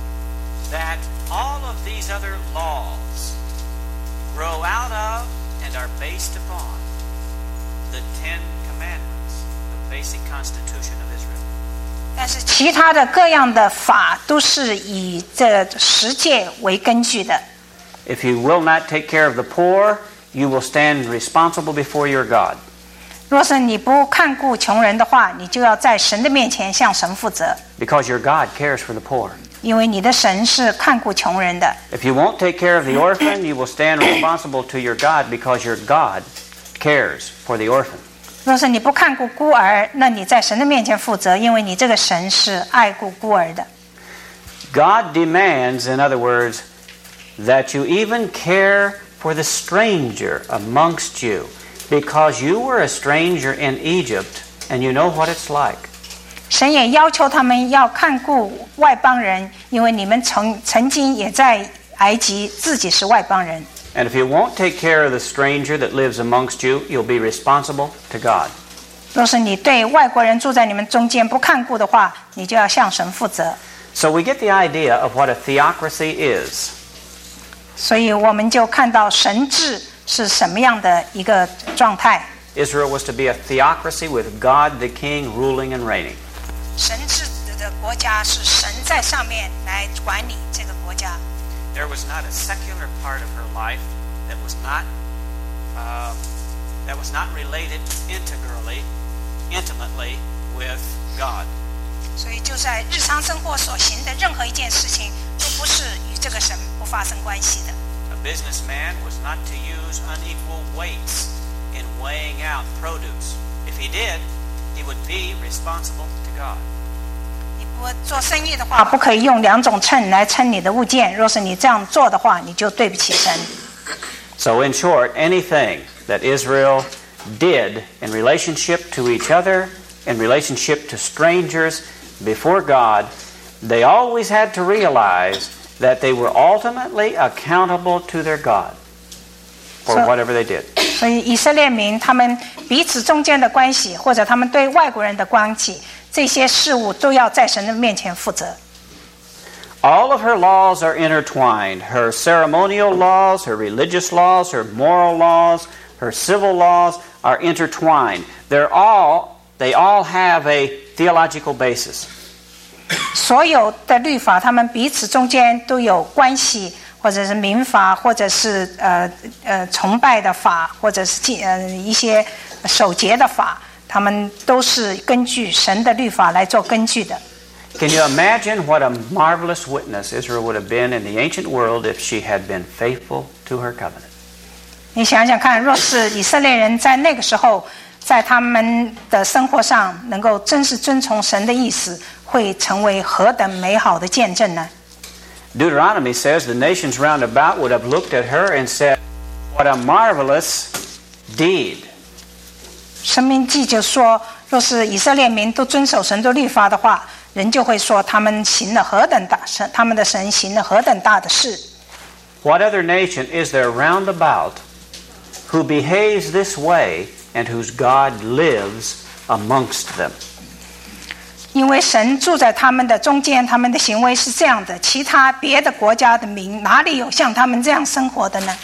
that all of these other laws grow out of and are based upon the Ten Commandments, the basic constitution of Israel.
但是其他的各样的法都是以这十诫为根据的。
If you will not take care of the poor, you will stand responsible before your God.
若是你不看顾穷人的话，你就要在神的面前向神负责，
Because your God cares for the poor.
因为你的神是看顾穷人的。
If you won't take care of the orphan, you will stand responsible to your God because your God cares for the orphan.
若是你不看顾孤儿，那你在神的面前负责，因为你这个神是爱顾孤儿的。
God demands, in other words, that you even care for the stranger amongst you, because you were a stranger in Egypt and you know what it's like.
神也要求他们要看顾外邦人，因为你们曾曾经也在埃及，自己是外邦人。
And if you won't take care of the stranger that lives amongst you, you'll be responsible to God.
若是你对外国人住在你们中间不看顾的话，你就要向神负责。
So we get the idea of what a theocracy is.
所以我们就看到神治是什么样的一个状态。
Israel was to be a theocracy with God the King ruling and reigning.
神治的国家是神在上面来管理这个国家。
There was not a secular part of her life that was not uh, that was not related integrally, intimately with God.
所以就在日常生活所行的任何一件事情，都不是与这个神不发生关系的。
A businessman was not to use unequal weights in weighing out produce. If he did, he would be responsible to God.
你不做生意的话，不可以用两种秤来称你的物件。若是你这样做的话，你就对不起神。
So in short, anything that Israel did in relationship to each other, in relationship to strangers, before God, they always had to realize that they were ultimately accountable to their God for
So-
whatever they did.
所以以色列民他们彼此中间的关系，或者他们对外国人的关系，这些事物都要在神的面前负责。
All of her laws are intertwined. Her ceremonial laws, her religious laws, her moral laws, her civil laws are intertwined. They're all, they all have a theological basis.
所有的律法，他们彼此中间都有关系，或者是民法，或者是呃呃崇拜的法，或者是祭呃一些守节的法，他们都是根据神的律法来做根据的。
Can you imagine what a marvelous witness Israel would have been in the ancient world if she had been faithful to her covenant?
你想想看，若是以色列人在那个时候，在他们的生活上能够真是遵从神的意思，会成为何等美好的见证呢？
Deuteronomy says the nations round about would have looked at her and said, "What a marvelous deed."
申命记就说，若是以色列民都遵守神的律法的话，人就会说他们行了何等大神，他们的神行了何等大的事。
What other nation is there round about who behaves this way and whose God lives amongst them?
因为神住在他们的中间，他们的行为是这样的，其他别的国家的民哪里有像他们这样生活的呢？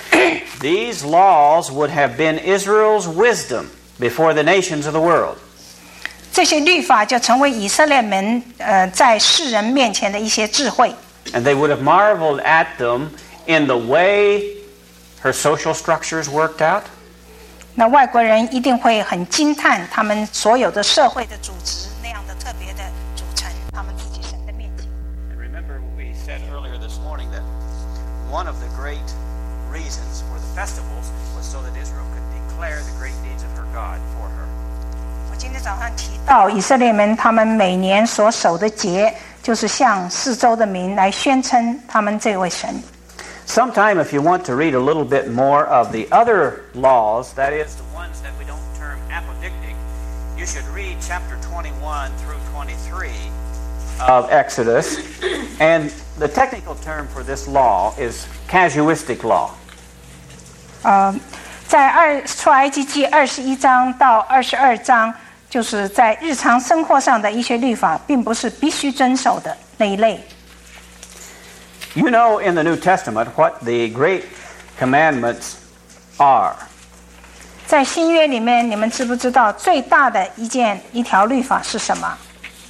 These laws would have been Israel's wisdom before the nations of the world.
这些律法就成为以色列民呃在世人面前的一些智慧。
And they would have marveled at them in the way her social structures worked out,
那外国人一定会很惊叹他们所有的社会的组织那样的特别的组成，他们自己神的面前。
And remember what we said earlier this morning, that one of the great reasons for the festivals was so that Israel could declare the great deeds of her God for her.
我今天早上提到以色列民他们每年所守的节，就是向四周的民来宣称他们这位神。
Sometime, if you want to read a little bit more of the other laws, that is, the ones that we don't term apodictic, you should read chapter twenty-one through twenty-three of Exodus. And the technical term for this law is casuistic law.
呃，在二出埃及记二十一章到二十二章，就是在日常生活上的一些律法，并不是必须遵守的那一类。
You know in the New Testament what the great commandments are.
在新约里面，你们知不知道最大的一件一条律法是什么？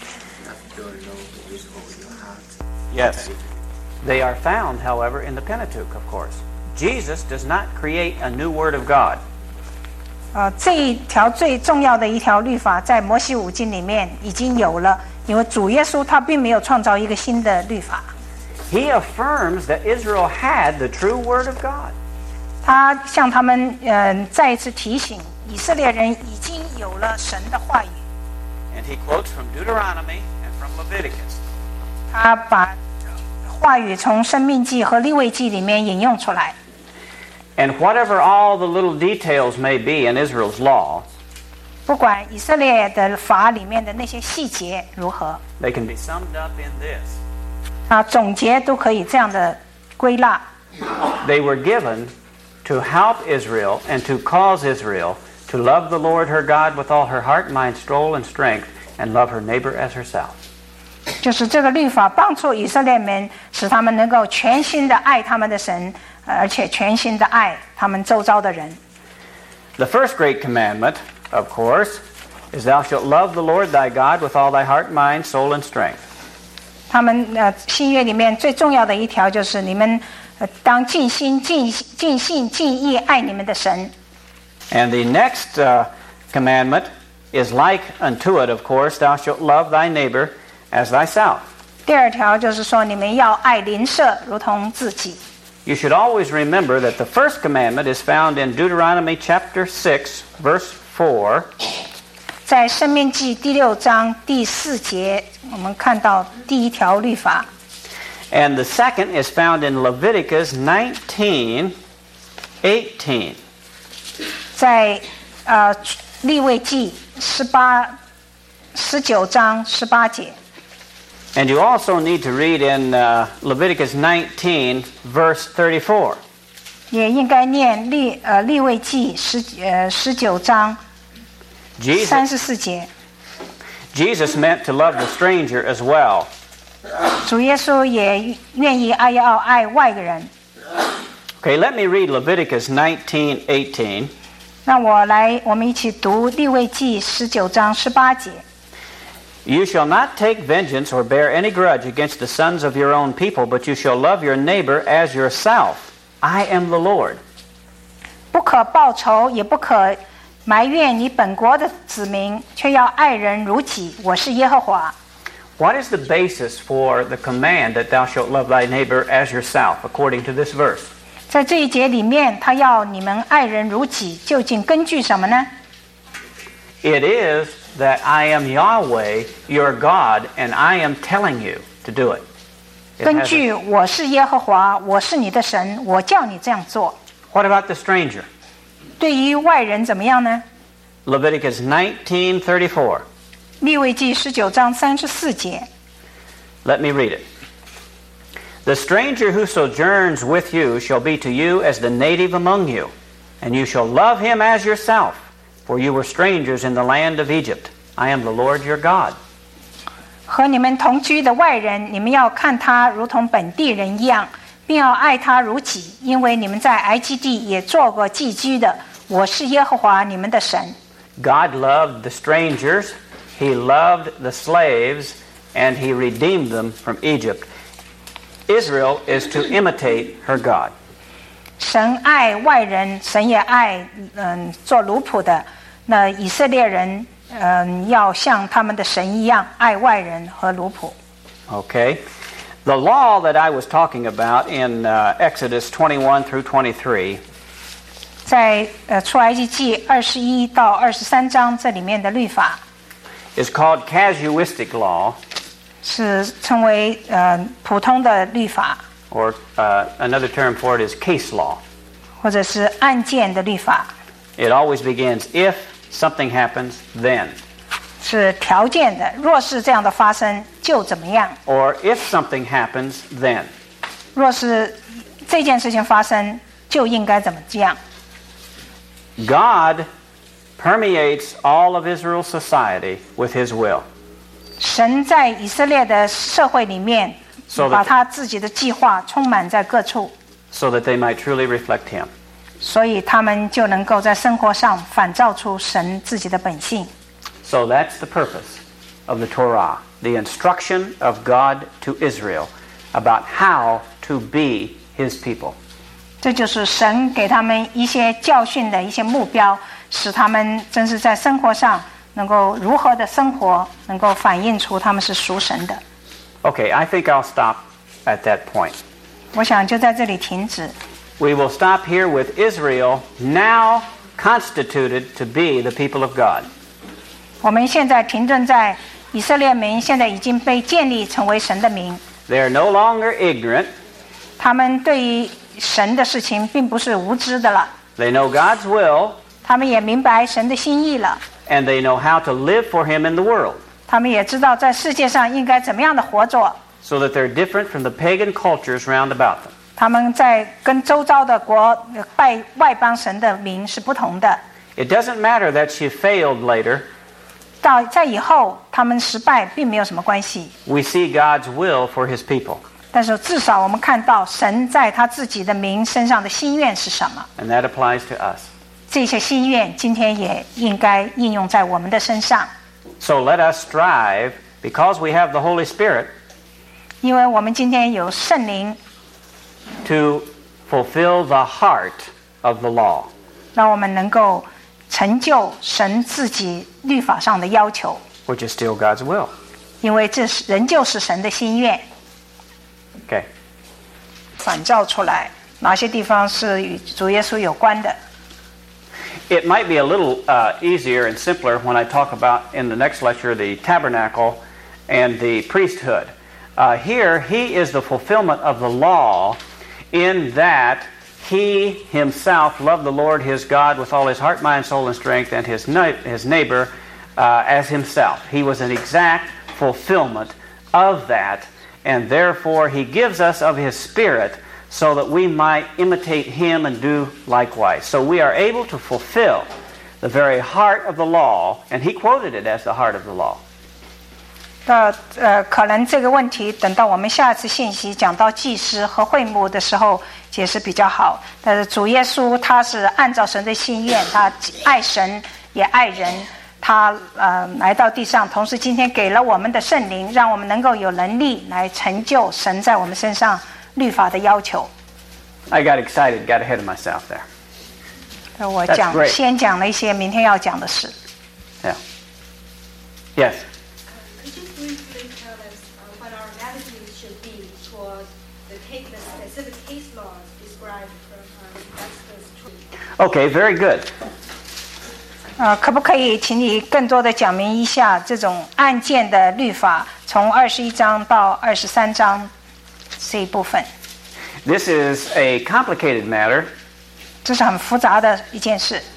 Yes. They are found, however, in the Pentateuch, of course. Jesus does not create a new word of God.
呃，这一条最重要的一条律法，在摩西五经里面已经有了，因为主耶稣他并没有创造一个新的律法，
He affirms that Israel had the true word of God.
他向他们嗯、呃、再一次提醒以色列人已经有了神的话语，
And he quotes from Deuteronomy and from Leviticus.
他把话语从申命记和利未记里面引用出来。
And whatever all the little details may be in Israel's law,
不管以色列的法里面的那些细节如何，
they can be summed up in this.
啊，总结都可以这样的归纳。
They were given to help Israel and to cause Israel to love the Lord her God with all her heart, mind, soul, and strength, and love her neighbor as herself.
就是这个律法帮助以色列民，使他们能够全心的爱他们的神，而且全心的爱他们周遭的人。
The first great commandment, of course, is thou shalt love the Lord thy God with all thy heart, mind, soul, and strength.
他们呃新约里面最重要的一条就是你们呃当尽心、尽尽性、尽意爱你们的神。
And the next uh, commandment is like unto it, of course, thou shalt love thy neighbor as thyself.
第二条就是说你们要爱邻舍如同自己。
You should always remember that the first commandment is found in Deuteronomy chapter six, verse four.
在申命记第六章第四节，我们看到第一条律法。
And the second is found in Leviticus nineteen eighteen.
在呃利未记十八十九章十八节。
And you also need to read in uh, Leviticus nineteen, verse thirty-four.
也应该念利呃利未记十呃十九章三
Jesus,
十四节。
Jesus meant to love the stranger as well.
主耶稣也愿意爱要爱外个人。
Okay, let me read Leviticus nineteen eighteen.
那我来，我们一起读利未记十九章十八节。
You shall not take vengeance or bear any grudge against the sons of your own people, but you shall love your neighbor as yourself. I am the Lord.
不可报仇，也不可埋怨你本国的子民，却要爱人如己。我是耶和华。
What is the basis for the command that thou shalt love thy neighbor as yourself, according to this verse?
在这一节里面，他要你们爱人如己，究竟根据什么呢？
It is that I am Yahweh, your God, and I am telling you to do it. It
根
has a-
据我是耶和华，我是你的神，我叫你这样做。
What about the stranger?
对于外人怎么样呢？
Leviticus nineteen thirty-four.
利未记十九章三十四节。
Let me read it. The stranger who sojourns with you shall be to you as the native among you, and you shall love him as yourself, for you were strangers in the land of Egypt. I am the Lord your God.
和你们同居的外人，你们要看他如同本地人一样，并要爱他如己，因为你们在埃及地也做过寄居的。我是耶和华你们的神。
God loved the strangers, he loved the slaves, and he redeemed them from Egypt. Israel is to imitate her God.
神爱外人，神也爱嗯做奴仆的。那以色列人嗯要像他们的神一样爱外人和奴仆。
Okay? The law that I was talking about in uh, Exodus twenty-one through twenty-three
在呃出埃及记二十一到二十三章这里面的律法
is called casuistic law,
是称为呃普通的律法，
or uh, another term for it is case law.
或者是案件的律法，
It always begins, if something happens, then.
是条件的。若是这样的发生，就怎么样；
Or if something happens, then.
若是这件事情发生，就应该怎么样。
God permeates all of Israel's society with his will.
神在以色列的社会里面，
So that-
把他自己的计划充满在各处，
so that they might truly reflect him.
所以他们就能够在生活上反照出神自己的本性。
So that's the purpose of the Torah, the instruction of God to Israel about how to be his people.
这就是神给他们一些教训的一些目标，使他们真是在生活上能够如何的生活，能够反映出他们是属神的。
Okay, I think I'll stop at that point.
我想就在这里停止。
We will stop here with Israel now constituted to be the people of God.
我们现在停顿在以色列民现在已经被建立成为神的民，
They are no longer ignorant.
他们对于神的事情并不是无知的了，
They know God's will,
他们也明白神的心意了，
and they know how to live for him in the world,
他们也知道在世界上应该怎么样的活着。
so that they're different from the pagan cultures round about them.
他们在跟周遭的国呃拜外邦神的民是不同的。
It doesn't matter that she failed later.
到在以后他们失败并没有什么关系，
We see God's will for his people,
但是至少我们看到神在他自己的民身上的心愿是什么。
and that applies to us.
这些心愿今天也应该应用在我们的身上，
So let us strive, because we have the Holy Spirit,
因为我们今天有圣灵，
to fulfill the heart of the law.
让我们能够成就神自己律法上的要求，
which is still God's will.
因为这是仍旧是神的心愿。
Okay.
反照出来哪些地方是与主耶稣有关的。
It might be a little uh, easier and simpler when I talk about in the next lecture the tabernacle and the priesthood. Uh, here, he is the fulfillment of the law in that he himself loved the Lord his God with all his heart, mind, soul, and strength, and his, na- his neighbor uh, as himself. He was an exact fulfillment of that, and therefore he gives us of his Spirit so that we might imitate him and do likewise. So we are able to fulfill the very heart of the law, and he quoted it as the heart of the law.
到呃，可能这个问题等到我们下次信息讲到祭司和会幕的时候解释比较好。但是主耶稣他是按照神的心愿，他爱神也爱人，他呃来到地上，同时今天给了我们的圣灵，让我们能够有能力来成就神在我们身上律法的要求。
I got excited, got ahead of myself there.
我讲先讲了一些明天要讲的事。
Yeah. Yes.
Could you briefly tell us uh, what our attitude should be towards the, case, the specific case laws described from uh, Exodus two?
Okay, very good.
呃，可不可以请你更多的讲明一下这种案件的律法，从二十一章到二十三章这一部分？
This is a complicated matter.
这是很复杂的一件事。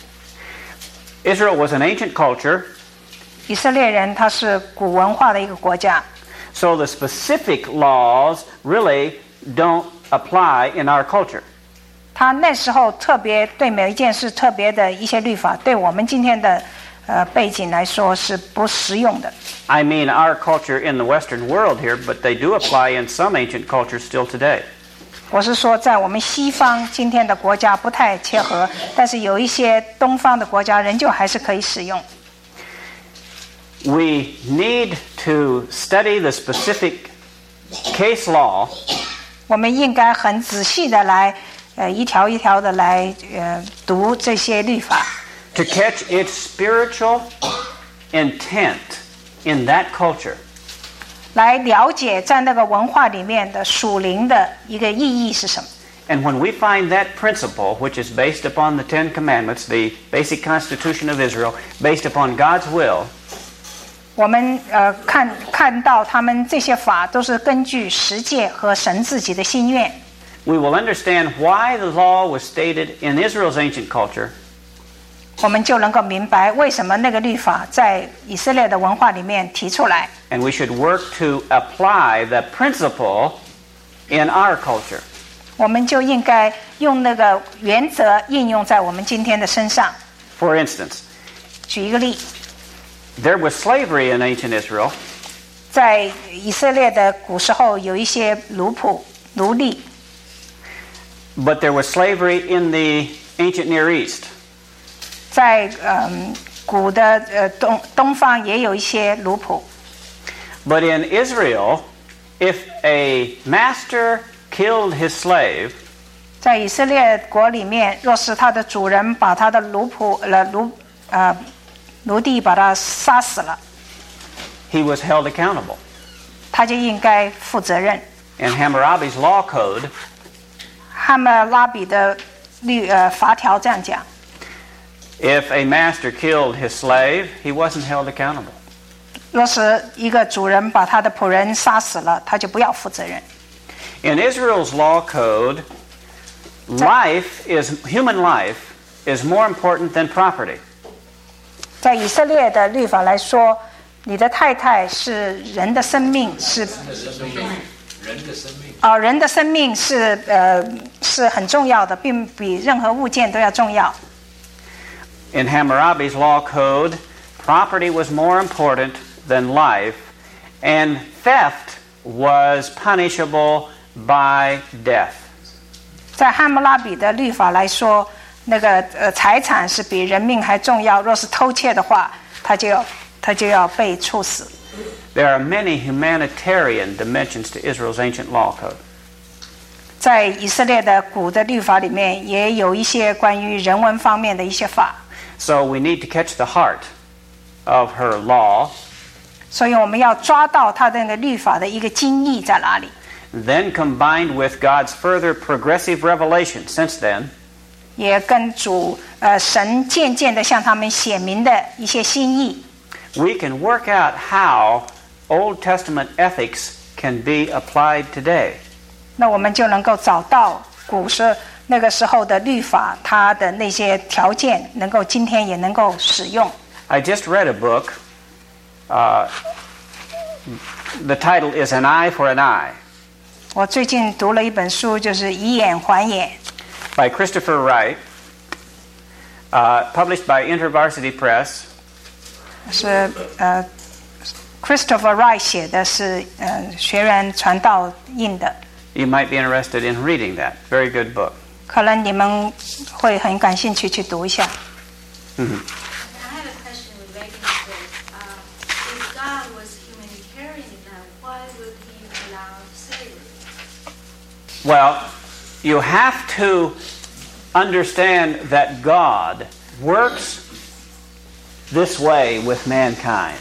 Israel was an ancient culture.
以色列人他是古文化的一个国家，
So the specific laws really don't apply in our culture.
他那时候特别对每一件事特别的一些律法，对我们今天的呃背景来说是不实用的。
I mean our culture in the Western world here, but they do apply in some ancient cultures still today.
我是说，在我们西方今天的国家不太切合，但是有一些东方的国家仍旧还是可以使用。
We need to study the specific case law.
我们应该很仔细的来，呃，一条一条的来，呃，读这些律法，
to catch its spiritual intent in that culture.
来了解在那个文化里面的属灵的一个意义是什么。
And when we find that principle, which is based upon the Ten Commandments, the basic constitution of Israel, based upon God's will,
我们呃看看到他们这些法都是根据十诫和神自己的心愿，
we will understand why the law was stated in Israel's ancient culture,
我们就能够明白为什么那个律法在以色列的文化里面提出来。
and we should work to apply the principle in our culture.
我们就应该用那个原则应用在我们今天的身上。
For instance,
举一个例，
there was slavery in ancient Israel,
在以色列的古时候有一些奴仆、奴隶，
but there was slavery in the ancient Near East.
在嗯古的呃东东方也有一些奴仆。
But in Israel, if a master killed his slave,
在以色列国里面，若是他的主人把他的奴仆呃奴呃奴隶把他杀死了，
he was held accountable.
他就应该负责任。
In Hammurabi's law code,
汉谟拉比的律呃法条这样讲，
if a master killed his slave, he wasn't held accountable.
若是一个主人把他的仆人杀死了，他就不要负责任。
In Israel's law code, life is human life is more important than property.
在以色列的律法来说，你的太太是人的生命，是
人的生命，
啊、人的生命是呃是很重要的，并比任何物件都要重要。
In Hammurabi's law code, property was more important than life, and theft was punishable by death.
在汉谟拉比的律法来说，那个呃财产是比人命还重要。若是偷窃的话，他就要他就要被处死。
There are many humanitarian dimensions to Israel's ancient law code.
在以色列的古的律法里面，也有一些关于人文方面的一些法。
So we need to catch the heart of her law,
所以我们要抓到他的那个律法的一个精义在哪里。
then combined with God's further progressive revelation since then,
也跟主呃神渐渐的向他们显明的一些心意。
We can work out how Old Testament ethics can be applied today.
那我们就能够找到古时那个时候的律法，它的那些条件，能够今天也能够使用。
I just read a book. Uh, the title is An Eye for an Eye.
我最近读了一本书，就是以眼还眼
by Christopher Wright, uh, published by InterVarsity Press.
是呃 Christopher Wright 写的，是呃学园传道印的。
You might be interested in reading that. Very good book.
可能你们会很感兴趣去读一下。
Mm-hmm.
I have a question relating to this. Uh, if God was humanitarian enough, why would He allow slavery?
Well, you have to understand that God works this way with mankind.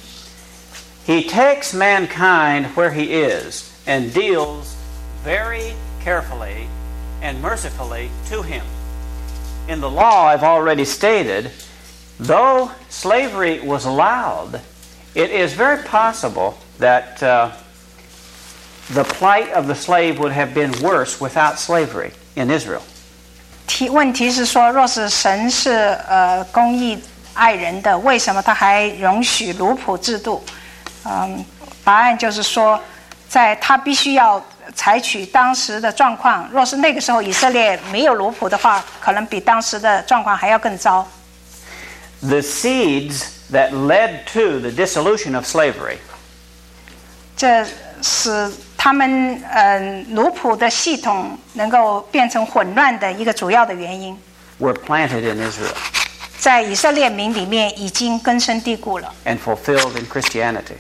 He takes mankind where he is and deals very carefully and mercifully to him. In the law, I've already stated, though slavery was allowed, it is very possible that uh, the plight of the slave would have been worse without slavery in Israel.
题问题是说，若是神是呃公义爱人的，为什么他还容许奴仆制度？嗯，答案就是说，在他必须要采取当时的状况。若是那个时候以色列没有奴仆的话，可能比当时的状况还要更糟。
The seeds that led to the dissolution of slavery
这使他们呃奴仆的系统能够变成混乱的一个主要的原因，
were planted in Israel
在以色列民里面已经根深蒂固了。
and fulfilled in Christianity.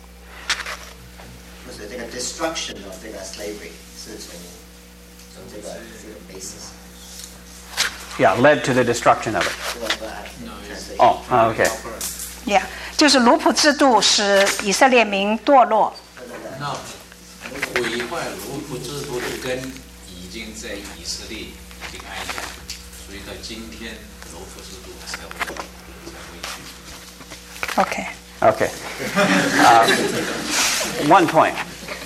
就是这个 destruction of 这个 slavery 是从从这个这个 basis
Yeah, led to the destruction of it.
这个不按 translation
Oh, okay.
Yeah， 就是奴仆制度使以色列民堕落。
那毁坏奴仆制度的根已经在以色列已经埋下，所以到今天奴仆制度才会才会去。
OK，
Okay. Uh, one point.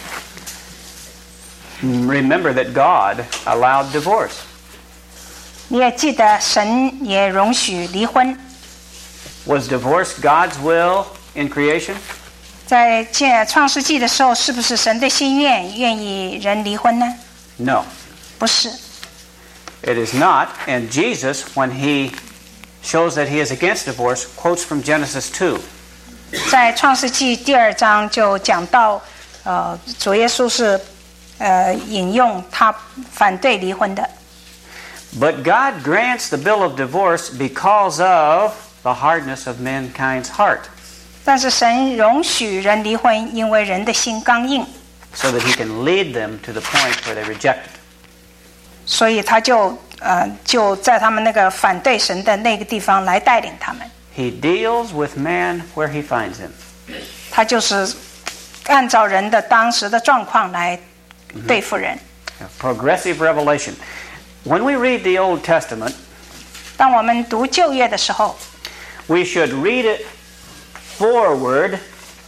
Remember that God allowed divorce.
你也记得神也容许离婚。
Was divorce God's will in creation?
在建创世纪的时候，是不是神的心愿愿意人离婚呢？
No,
不是。
it is not. And Jesus, when he shows that he is against divorce, quotes from Genesis two.
在创世纪第二章就讲到，呃，主耶稣是呃引用他反对离婚的。
But God grants the bill of divorce because of the hardness of mankind's heart,
但是神容许人离婚，因为人的心刚硬，
so that he can lead them to the point where they reject it.
所以他就呃就在他们那个反对神的那个地方来带领他们。
He deals with man where he finds him.
他就是按照人的当时的状况来对付人。
Progressive revelation. When we read the Old Testament,
当我们读旧约的时候，
we should read it forward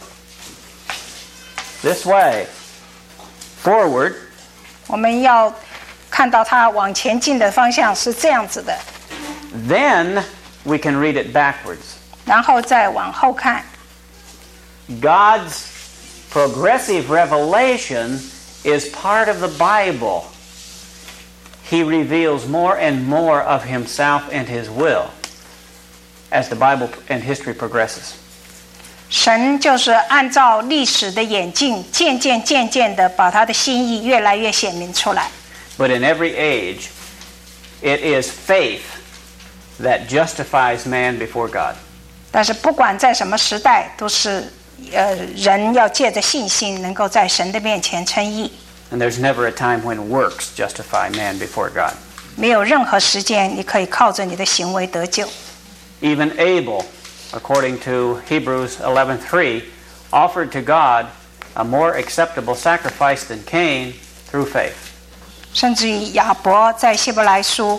this way. Forward,
我们要看到它往前进的方向是这样子的，
then we can read it backwards.
然后再往后看。
God's progressive revelation is part of the Bible. He reveals more and more of himself and his will as the Bible and history progresses.
神就是按照历史的演进，渐渐渐渐的把他的心意越来越显明出来。
But in every age, it is faith that justifies man before God.
但是不管在什么时代，都是呃人要借着信心，能够在神的面前称义。
And there's never a time when works justify man before God.
没有任何时间你可以靠着你的行为得救。
Even Abel, according to Hebrews eleven three, offered to God a more acceptable sacrifice than Cain through faith.
甚至于亚伯在希伯来书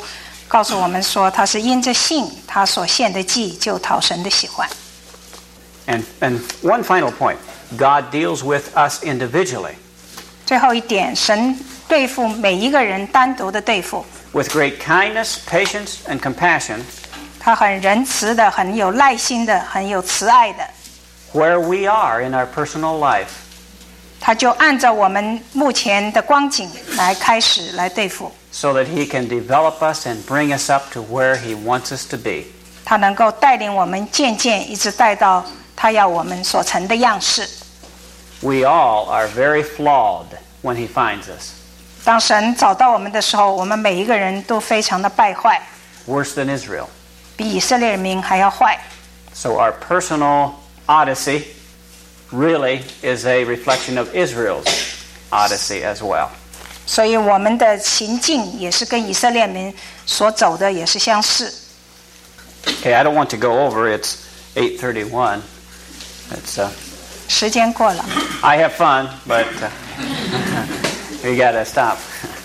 告诉我们说，他是因着信，他所献的祭就讨神的喜欢。
And, and one final point, God deals with us individually.
最后一点，神对付每一个人单独的对付，
With great kindness, patience, and compassion,
他很仁慈的，很有耐心的，很有慈爱的。
where we are in our personal life.
他就按照我们目前的光景来开始来对付，
So that he can develop us and bring us up to where he wants us to be.
他能够带领我们渐渐一直带到他要我们所成的样式。
We all are very flawed when he finds us.
当神找到我们的时候，我们每一个人都非常的败坏，
Worse than Israel.
比以色列民还要坏。
So our personal odyssey really is a reflection of Israel's odyssey as well.
所以我们的行径也是跟以色列民所走的也是相似。
Okay, I don't want to go over. It's eight thirty-one. It's, uh,
时间过了。
I have fun, but uh, we got to stop.